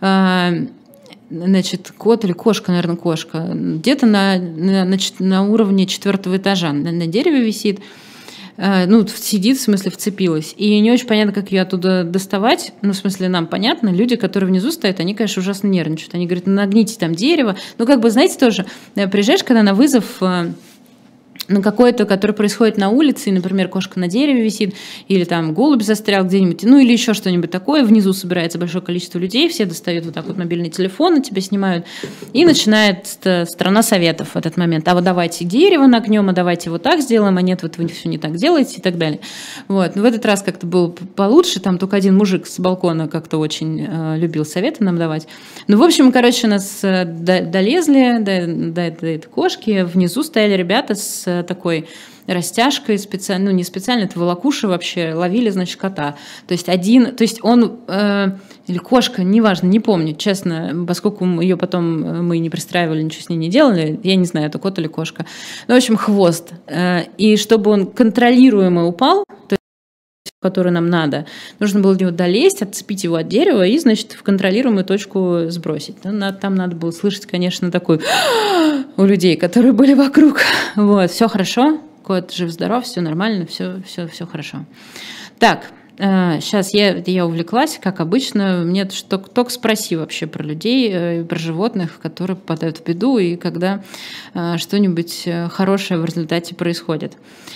Значит, кот или кошка, наверное, кошка, где-то на, на, на уровне четвертого этажа на, на дереве висит, ну, сидит, в смысле, вцепилась. И не очень понятно, как ее оттуда доставать. Ну, в смысле, нам понятно. Люди, которые внизу стоят, они, конечно, ужасно нервничают. Они говорят, ну, нагните там дерево. Ну, как бы, знаете, тоже, приезжаешь, когда на вызов... на какое-то, которое происходит на улице, и, например, кошка на дереве висит, или там голубь застрял где-нибудь, ну или еще что-нибудь такое, внизу собирается большое количество людей, все достают вот так вот мобильный телефон, тебя снимают, и начинается страна советов в этот момент. А вот давайте дерево нагнем, а давайте вот так сделаем, а нет, вот вы все не так делаете и так далее. Вот. Но в этот раз как-то было получше, там только один мужик с балкона как-то очень э, любил советы нам давать. Ну, в общем, короче, нас э, долезли до, до, до этой кошки, внизу стояли ребята с такой растяжкой специально, ну не специально, это волокуши вообще, ловили, значит, кота. То есть один, то есть он, э, или кошка, неважно, не помню, честно, поскольку ее потом мы не пристраивали, ничего с ней не делали, я не знаю, это кот или кошка. Ну, в общем, хвост. Э, и чтобы он контролируемо упал, то есть, который нам надо, нужно было до него долезть, отцепить его от дерева и, значит, в контролируемую точку сбросить. Там надо было слышать, конечно, такой у людей, которые были вокруг. Вот, все хорошо, кот жив-здоров, все нормально, все, все, все хорошо. Так, сейчас я, я увлеклась, как обычно. Мне только спроси вообще про людей, про животных, которые попадают в беду, и когда что-нибудь хорошее в результате происходит.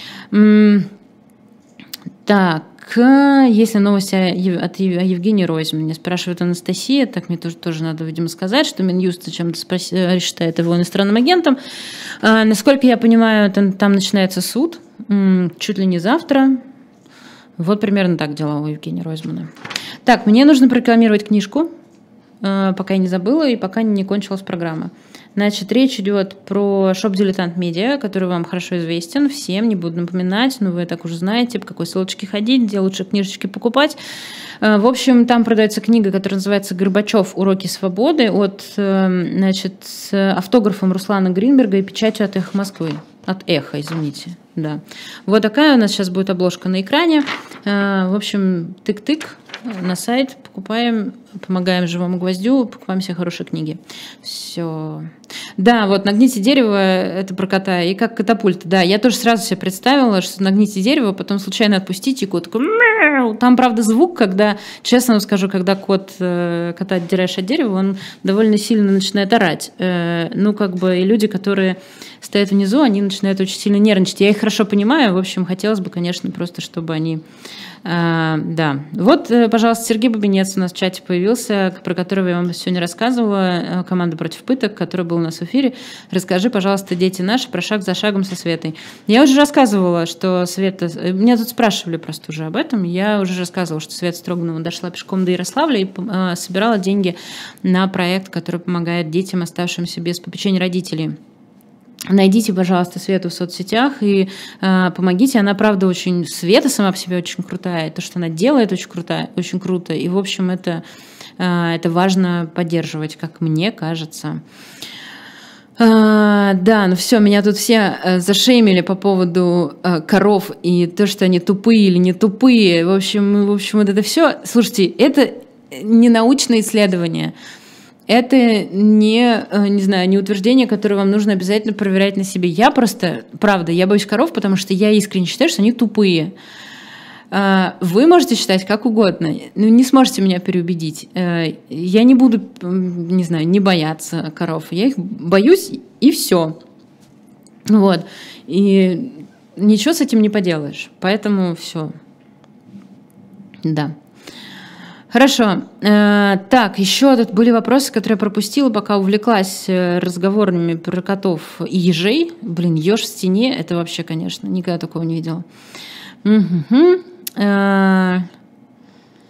Так, есть ли новости от Евгении Ройзман? Меня спрашивает Анастасия, так мне тоже, тоже надо, видимо, сказать, что Минюст зачем-то считает его иностранным агентом. А, насколько я понимаю, там, там начинается суд, чуть ли не завтра. Вот примерно так дела у Евгении Ройзмана. Так, мне нужно прорекламировать книжку, пока я не забыла и пока не кончилась программа. Значит, речь идет про шоп «Дилетант Медиа», который вам хорошо известен, всем, не буду напоминать, но вы так уже знаете, по какой ссылочке ходить, где лучше книжечки покупать. В общем, там продается книга, которая называется «Горбачев. Уроки свободы» от, значит, с автографом Руслана Гринберга и печатью от «Эхо Москвы». От «Эхо», извините. Да. Вот такая у нас сейчас будет обложка на экране. В общем, тык-тык на сайт, покупаем, помогаем живому гвоздю, покупаем себе хорошие книги. Все. Да, вот «Нагните дерево» — это про кота, и как катапульта. Да, я тоже сразу себе представила, что нагните дерево, потом случайно отпустите, и кот такой мяу. Там, правда, звук, когда, честно вам скажу, когда кот, кота отдираешь от дерева, он довольно сильно начинает орать. Ну, как бы, и люди, которые стоят внизу, они начинают очень сильно нервничать. Я их хорошо понимаю, в общем, хотелось бы, конечно, просто, чтобы они... А, да. Вот, пожалуйста, Сергей Бабинец у нас в чате появился, про которого я вам сегодня рассказывала, команда против пыток, который был у нас в эфире. Расскажи, пожалуйста, дети наши, про шаг за шагом со Светой. Я уже рассказывала, что Света... Меня тут спрашивали просто уже об этом. Я уже рассказывала, что Света Строганова дошла пешком до Ярославля и а, собирала деньги на проект, который помогает детям, оставшимся без попечения родителей. Найдите, пожалуйста, Свету в соцсетях и э, помогите. Она, правда, очень... Света сама по себе очень крутая. То, что она делает, очень крутая, очень круто. И, в общем, это, э, это важно поддерживать, как мне кажется. А, да, ну все, меня тут все э, зашеймили по поводу э, коров и то, что они тупые или не тупые. В общем, в общем, вот это все... Слушайте, это не научное исследование. Это не, не знаю, не утверждение, которое вам нужно обязательно проверять на себе. Я просто, правда, я боюсь коров, потому что я искренне считаю, что они тупые. Вы можете считать как угодно, но не сможете меня переубедить. Я не буду, не знаю, не бояться коров. Я их боюсь, и все. Вот. И ничего с этим не поделаешь. Поэтому все. Да. Хорошо. Так, еще тут были вопросы, которые я пропустила, пока увлеклась разговорами про котов и ежей. Блин, еж в стене, это вообще, конечно, никогда такого не видела. Угу.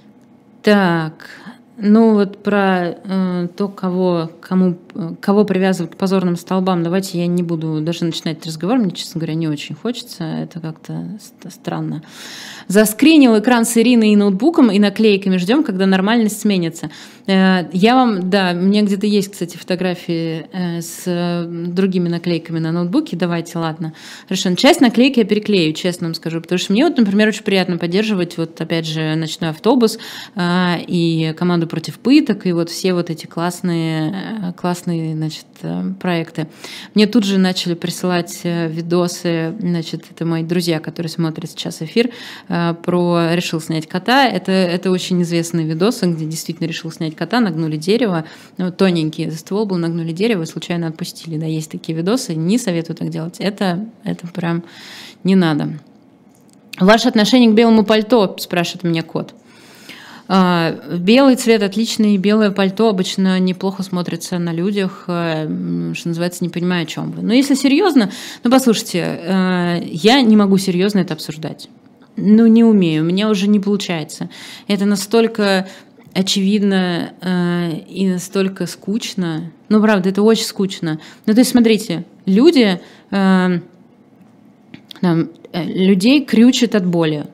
Так, ну вот про э, то, кого, кому, кого привязывать к позорным столбам, давайте я не буду даже начинать разговор, мне, честно говоря, не очень хочется, это как-то странно. Заскринил экран с Ириной и ноутбуком, и наклейками ждем, когда нормальность сменится. Я вам, да, у меня где-то есть, кстати, фотографии с другими наклейками на ноутбуке. Давайте, ладно. Хорошо. Часть наклейки я переклею, честно вам скажу, потому что мне вот, например, очень приятно поддерживать, вот опять же, «Ночной автобус» и «Команду против пыток», и вот все вот эти классные, классные, значит, проекты. Мне тут же начали присылать видосы, значит, это мои друзья, которые смотрят сейчас эфир, про «Решил снять кота». Это, это очень известные видосы, где действительно решил снять кота, нагнули дерево, ну, тоненький ствол был, нагнули дерево и случайно отпустили. Да, есть такие видосы, не советую так делать. Это, это прям не надо. Ваше отношение к белому пальто, спрашивает меня кот. Белый цвет отличный, белое пальто обычно неплохо смотрится на людях, что называется, не понимаю, о чем вы. Но если серьезно, ну послушайте, я не могу серьезно это обсуждать. Ну, не умею, у меня уже не получается. Это настолько очевидно э, и настолько скучно. Ну, правда, это очень скучно. Ну, то есть, смотрите, люди, э, там, людей крючат от боли.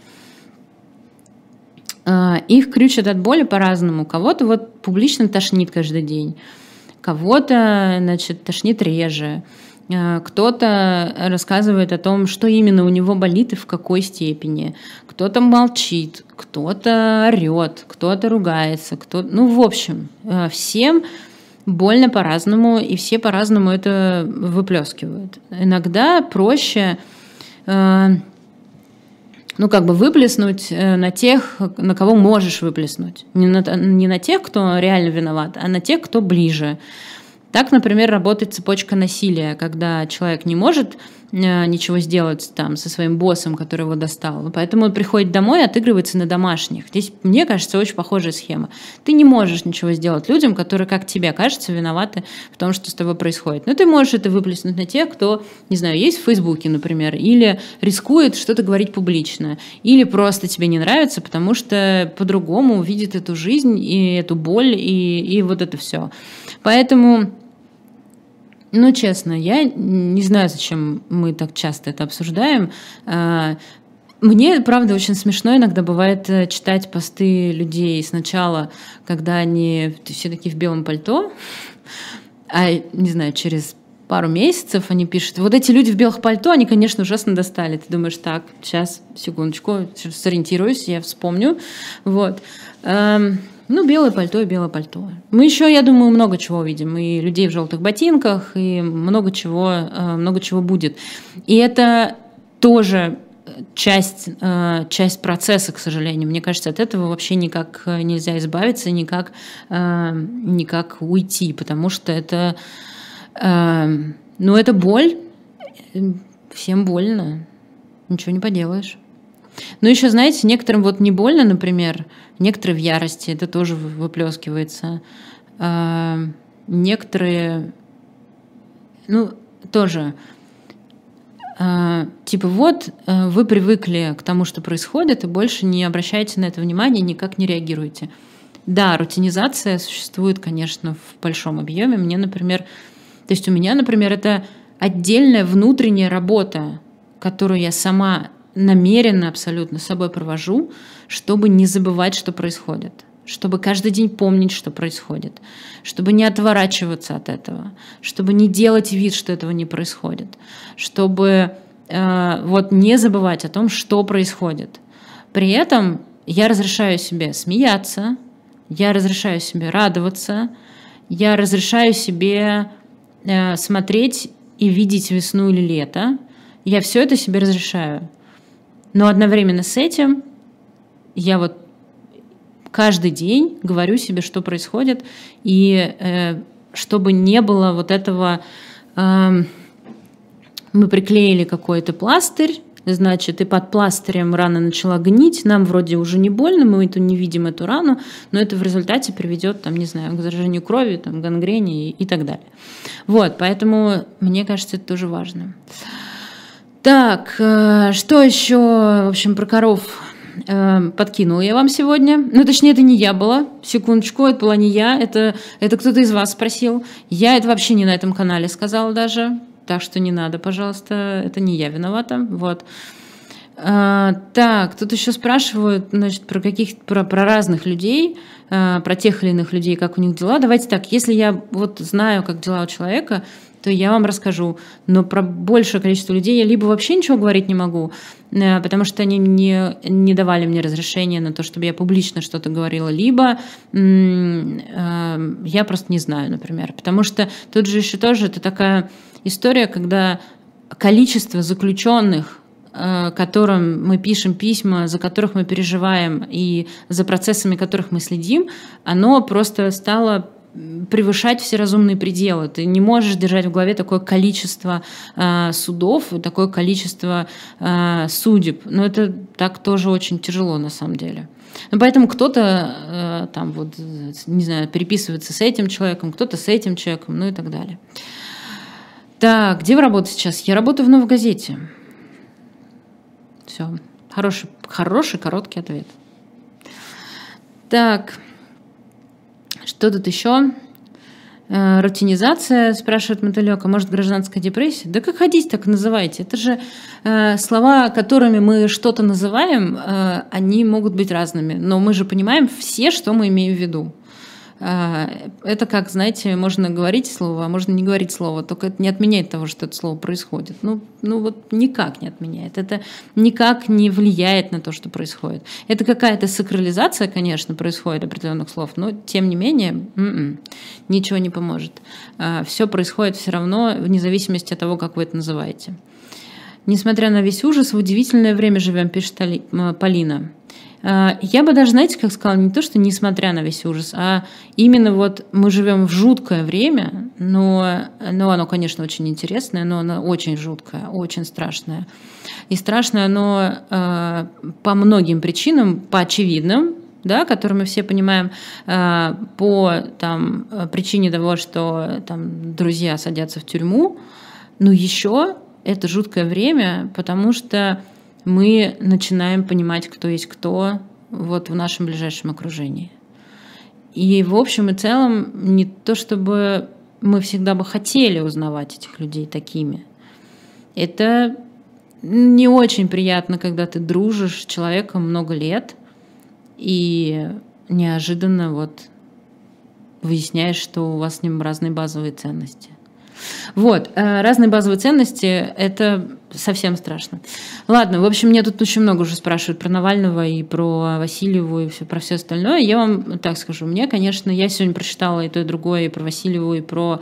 Э, их крючат от боли по-разному. Кого-то вот публично тошнит каждый день, кого-то, значит, тошнит реже. Кто-то рассказывает о том, что именно у него болит и в какой степени. Кто-то молчит, кто-то орет, кто-то ругается. Кто... Ну, в общем, всем больно по-разному, и все по-разному это выплескивают. Иногда проще, ну, как бы выплеснуть на тех, на кого можешь выплеснуть. Не на, не на тех, кто реально виноват, а на тех, кто ближе. Так, например, работает цепочка насилия, когда человек не может ничего сделать там со своим боссом, который его достал. Поэтому он приходит домой и отыгрывается на домашних. Здесь, мне кажется, очень похожая схема. Ты не можешь ничего сделать людям, которые, как тебе кажется, виноваты в том, что с тобой происходит. Но ты можешь это выплеснуть на тех, кто, не знаю, есть в Фейсбуке, например, или рискует что-то говорить публично, или просто тебе не нравится, потому что по-другому видит эту жизнь и эту боль, и, и вот это все. Поэтому... Ну, честно, я не знаю, зачем мы так часто это обсуждаем. Мне, правда, очень смешно иногда бывает читать посты людей сначала, когда они все такие в белом пальто, а, не знаю, через пару месяцев они пишут, вот эти люди в белых пальто, они, конечно, ужасно достали. Ты думаешь, так, сейчас, секундочку, сориентируюсь, я вспомню. Вот. Ну, белое пальто и белое пальто. Мы еще, я думаю, много чего увидим. И людей в желтых ботинках, и много чего, много чего будет. И это тоже часть, часть процесса, к сожалению. Мне кажется, от этого вообще никак нельзя избавиться, никак, никак уйти, потому что это, ну, это боль. Всем больно. Ничего не поделаешь. Но еще, знаете, некоторым вот не больно, например, некоторые в ярости, это тоже выплескивается. А некоторые, ну, тоже, а, типа вот вы привыкли к тому, что происходит, и больше не обращаете на это внимания, никак не реагируете. Да, рутинизация существует, конечно, в большом объеме. Мне, например, то есть у меня, например, это отдельная внутренняя работа, которую я сама намеренно абсолютно с собой провожу, чтобы не забывать, что происходит, чтобы каждый день помнить, что происходит, чтобы не отворачиваться от этого, чтобы не делать вид, что этого не происходит, чтобы э, вот не забывать о том, что происходит. При этом я разрешаю себе смеяться, я разрешаю себе радоваться, я разрешаю себе э, смотреть и видеть весну или лето. Я все это себе разрешаю. Но одновременно с этим я вот каждый день говорю себе, что происходит, и э, чтобы не было вот этого, э, мы приклеили какой-то пластырь, значит, и под пластырем рана начала гнить, нам вроде уже не больно, мы это не видим эту рану, но это в результате приведет, там, не знаю, к заражению крови, там, гангрене и, и так далее. Вот, поэтому мне кажется, это тоже важно. Так, что еще, в общем, про коров подкинула я вам сегодня. Ну, точнее, это не я была. Секундочку, это была не я. Это, это кто-то из вас спросил. Я это вообще не на этом канале сказала даже. Так что не надо, пожалуйста. Это не я виновата. Вот. А, так, тут еще спрашивают, значит, про каких про, про разных людей, а, про тех или иных людей, как у них дела. Давайте так, если я вот знаю, как дела у человека, то я вам расскажу. Но про большее количество людей я либо вообще ничего говорить не могу, потому что они не, не давали мне разрешения на то, чтобы я публично что-то говорила, либо м- я просто не знаю, например. Потому что тут же еще тоже это такая история, когда количество заключенных, которым мы пишем письма, за которых мы переживаем и за процессами которых мы следим, оно просто стало превышать все разумные пределы. Ты не можешь держать в голове такое количество э, судов, такое количество э, судеб. Но это так тоже очень тяжело на самом деле. Ну, поэтому кто-то э, там вот, не знаю, переписывается с этим человеком, кто-то с этим человеком, ну и так далее. Так, где вы работаете сейчас? Я работаю в «Новой газете». Все. Хороший, хороший короткий ответ. Так. Что тут еще? Рутинизация, спрашивает Мотылек, а может гражданская депрессия? Да как хотите, так и называйте. Это же э, слова, которыми мы что-то называем, э, они могут быть разными. Но мы же понимаем все, что мы имеем в виду. Э, это как, знаете, можно говорить слово, а можно не говорить слово. Только это не отменяет того, что это слово происходит. Ну, ну вот никак не отменяет. Это никак не влияет на то, что происходит. Это какая-то сакрализация, конечно, происходит определенных слов, но тем не менее м-м, ничего не поможет. Э, все происходит все равно, вне зависимости от того, как вы это называете. Несмотря на весь ужас, в удивительное время живем, пишет Полина. Я бы даже, знаете, как сказала, не то, что несмотря на весь ужас, а именно вот мы живем в жуткое время, но, но оно, конечно, очень интересное, но оно очень жуткое, очень страшное. И страшное оно э, по многим причинам, по очевидным, да, которые мы все понимаем, э, по там, причине того, что там, друзья садятся в тюрьму, но еще это жуткое время, потому что мы начинаем понимать, кто есть кто вот в нашем ближайшем окружении. И в общем и целом не то, чтобы мы всегда бы хотели узнавать этих людей такими. Это не очень приятно, когда ты дружишь с человеком много лет и неожиданно вот выясняешь, что у вас с ним разные базовые ценности. Вот, разные базовые ценности – это совсем страшно. Ладно, в общем, мне тут очень много уже спрашивают про Навального и про Васильеву и все, про все остальное. Я вам так скажу, мне, конечно, я сегодня прочитала и то, и другое, и про Васильеву, и про,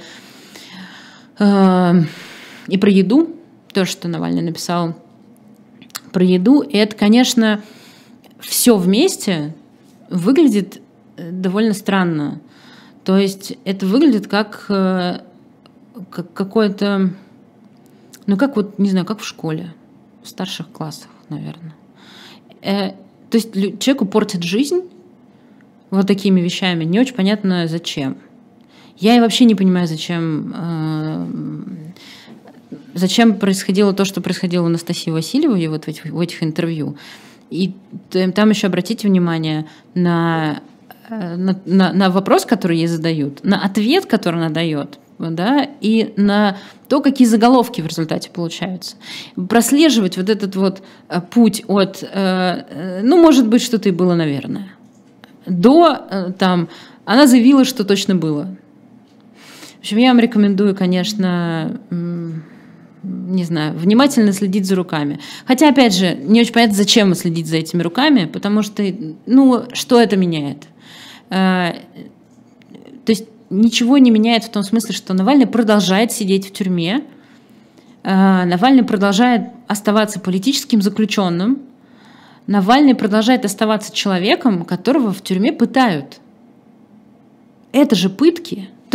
э, и про еду, то, что Навальный написал про еду. И это, конечно, все вместе выглядит довольно странно. То есть это выглядит как... как какое-то, ну как вот, не знаю, как в школе, в старших классах, наверное. Э, то есть человеку портит жизнь вот такими вещами, не очень понятно зачем. Я и вообще не понимаю, зачем, э, зачем происходило то, что происходило у Анастасии Васильевой вот в этих, в этих интервью. И там еще обратите внимание на, на, на, на вопрос, который ей задают, на ответ, который она дает, да, и на то, какие заголовки в результате получаются. Прослеживать вот этот вот путь от, ну, может быть, что-то и было, наверное, до, там, она заявила, что точно было. В общем, я вам рекомендую, конечно, не знаю, внимательно следить за руками. Хотя, опять же, не очень понятно, зачем следить за этими руками, потому что, ну, что это меняет? То есть ничего не меняет в том смысле, что Навальный продолжает сидеть в тюрьме, Навальный продолжает оставаться политическим заключенным, Навальный продолжает оставаться человеком, которого в тюрьме пытают. Это же пытки. То есть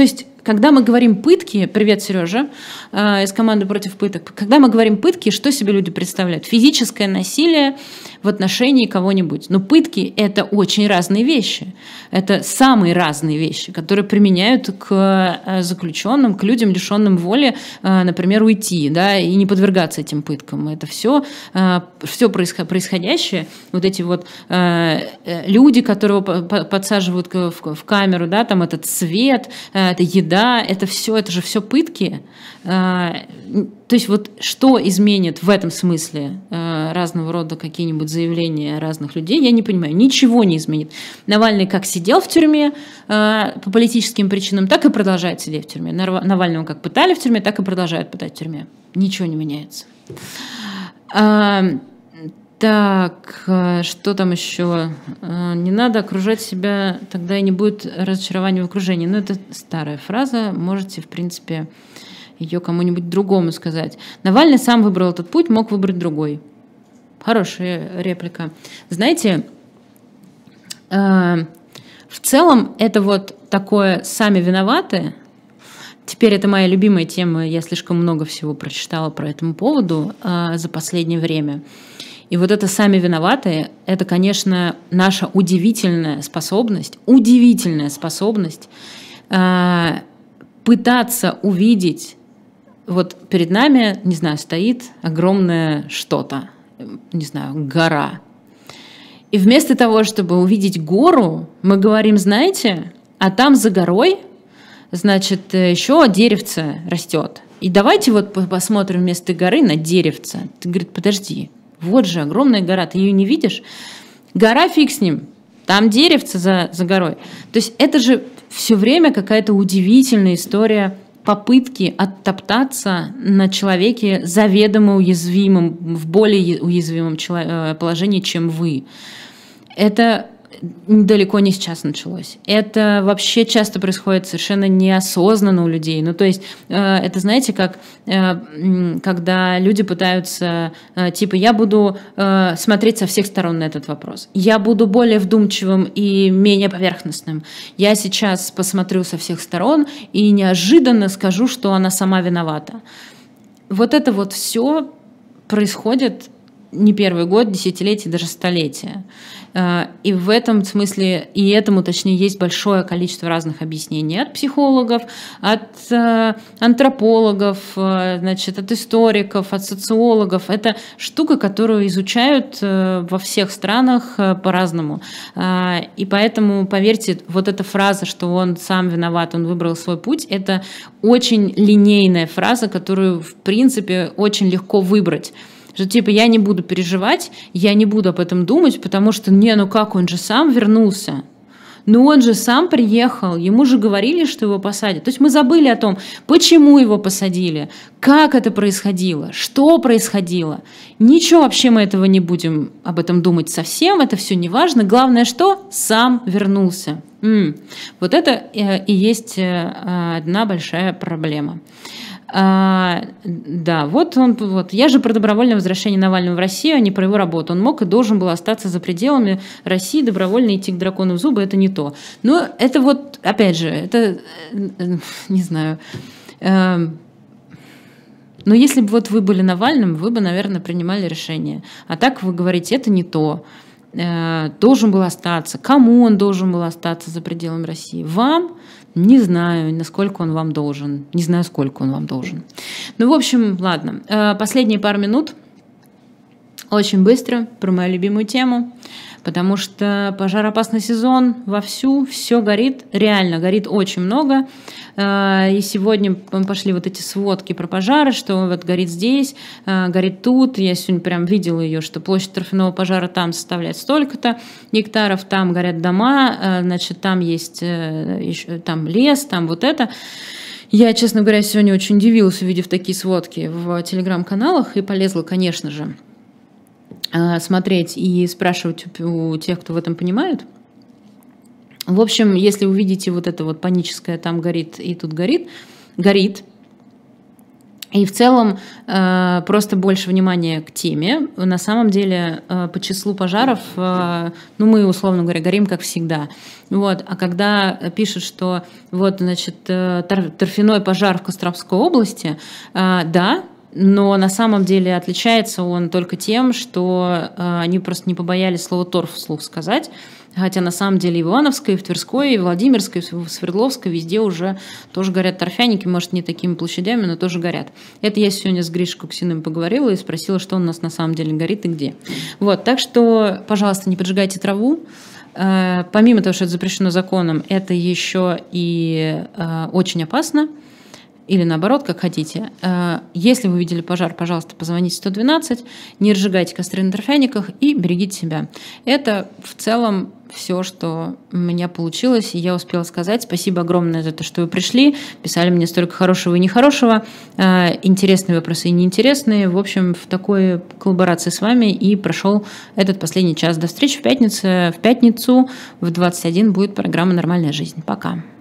когда мы говорим пытки, привет, Сережа, э, из команды против пыток, когда мы говорим пытки, что себе люди представляют? Физическое насилие в отношении кого-нибудь. Но пытки – это очень разные вещи. Это самые разные вещи, которые применяют к заключенным, к людям, лишенным воли, э, например, уйти, да, и не подвергаться этим пыткам. Это все, э, все происходящее, вот эти вот э, люди, которого подсаживают в, в камеру, да, там этот свет, э, это еда, да, это все, это же все пытки. То есть вот что изменит в этом смысле разного рода какие-нибудь заявления разных людей, я не понимаю. Ничего не изменит. Навальный как сидел в тюрьме по политическим причинам, так и продолжает сидеть в тюрьме. Навального как пытали в тюрьме, так и продолжают пытать в тюрьме. Ничего не меняется. Так, что там еще? Не надо окружать себя, тогда и не будет разочарования в окружении. Ну, это старая фраза, можете, в принципе, ее кому-нибудь другому сказать. Навальный сам выбрал этот путь, мог выбрать другой. Хорошая реплика. Знаете, в целом это вот такое «сами виноваты». Теперь это моя любимая тема, я слишком много всего прочитала по этому поводу за последнее время. И вот это «сами виноватые» – это, конечно, наша удивительная способность, удивительная способность э, пытаться увидеть, вот перед нами, не знаю, стоит огромное что-то, не знаю, гора. И вместо того, чтобы увидеть гору, мы говорим, знаете, а там за горой, значит, еще деревце растет. И давайте вот посмотрим вместо горы на деревце. Ты говоришь, подожди. Вот же огромная гора, ты ее не видишь? Гора, фиг с ним, там деревце за, за горой. То есть это же все время какая-то удивительная история попытки оттоптаться на человеке заведомо уязвимом, в более уязвимом положении, чем вы. Это далеко не сейчас началось. Это вообще часто происходит совершенно неосознанно у людей. Ну, то есть, э, это, знаете, как э, когда люди пытаются, э, типа, я буду э, смотреть со всех сторон на этот вопрос. Я буду более вдумчивым и менее поверхностным. Я сейчас посмотрю со всех сторон и неожиданно скажу, что она сама виновата. Вот это вот все происходит не первый год, десятилетия, даже столетия. И в этом смысле, и этому, точнее, есть большое количество разных объяснений от психологов, от антропологов, значит, от историков, от социологов. Это штука, которую изучают во всех странах по-разному. И поэтому, поверьте, вот эта фраза, что он сам виноват, он выбрал свой путь, это очень линейная фраза, которую, в принципе, очень легко выбрать. Что типа я не буду переживать, я не буду об этом думать, потому что не, ну как, он же сам вернулся. Ну он же сам приехал, ему же говорили, что его посадят. То есть мы забыли о том, почему его посадили, как это происходило, что происходило. Ничего вообще мы этого не будем об этом думать совсем, это все не важно. Главное, что сам вернулся. М-м. Вот это и есть одна большая проблема. А, да, вот он, вот. Я же про добровольное возвращение Навального в Россию, а не про его работу. Он мог и должен был остаться за пределами России, добровольно идти к дракону в зубы, это не то. Но это вот, опять же, это, не знаю, э, но если бы вот вы были Навальным, вы бы, наверное, принимали решение. А так вы говорите, это не то. Э, должен был остаться. Кому он должен был остаться за пределами России? Вам? Не знаю, насколько он вам должен. Не знаю, сколько он вам должен. Ну, в общем, ладно. Последние пару минут. Очень быстро про мою любимую тему. Потому что пожароопасный сезон вовсю, все горит. Реально горит очень много. И сегодня пошли вот эти сводки про пожары, что вот горит здесь, горит тут. Я сегодня прям видела ее, что площадь торфяного пожара там составляет столько-то гектаров, там горят дома, значит, там есть еще, там лес, там вот это. Я, честно говоря, сегодня очень удивилась, увидев такие сводки в телеграм-каналах, и полезла, конечно же, смотреть и спрашивать у тех, кто в этом понимает. В общем, если увидите вот это вот паническое, там горит и тут горит, горит. И в целом э, просто больше внимания к теме. На самом деле э, по числу пожаров, э, ну мы, условно говоря, горим как всегда. Вот. А когда пишут, что вот, значит, э, торфяной пожар в Костромской области, э, да, но на самом деле отличается он только тем, что э, они просто не побоялись слово «торф» вслух сказать. Хотя на самом деле и в Ивановской, и в Тверской, и в Владимирской, и в Свердловской везде уже тоже горят торфяники, может, не такими площадями, но тоже горят. Это я сегодня с Гришей Куксиным поговорила и спросила, что у нас на самом деле горит и где. Вот, так что, пожалуйста, не поджигайте траву. Помимо того, что это запрещено законом, это еще и очень опасно. Или наоборот, как хотите. Если вы видели пожар, пожалуйста, позвоните сто двенадцать, не разжигайте костры на торфяниках и берегите себя. Это в целом все, что у меня получилось, и я успела сказать. Спасибо огромное за то, что вы пришли, писали мне столько хорошего и нехорошего, интересные вопросы и неинтересные. В общем, в такой коллаборации с вами и прошел этот последний час. До встречи в пятницу. В пятницу в двадцать один будет программа «Нормальная жизнь». Пока.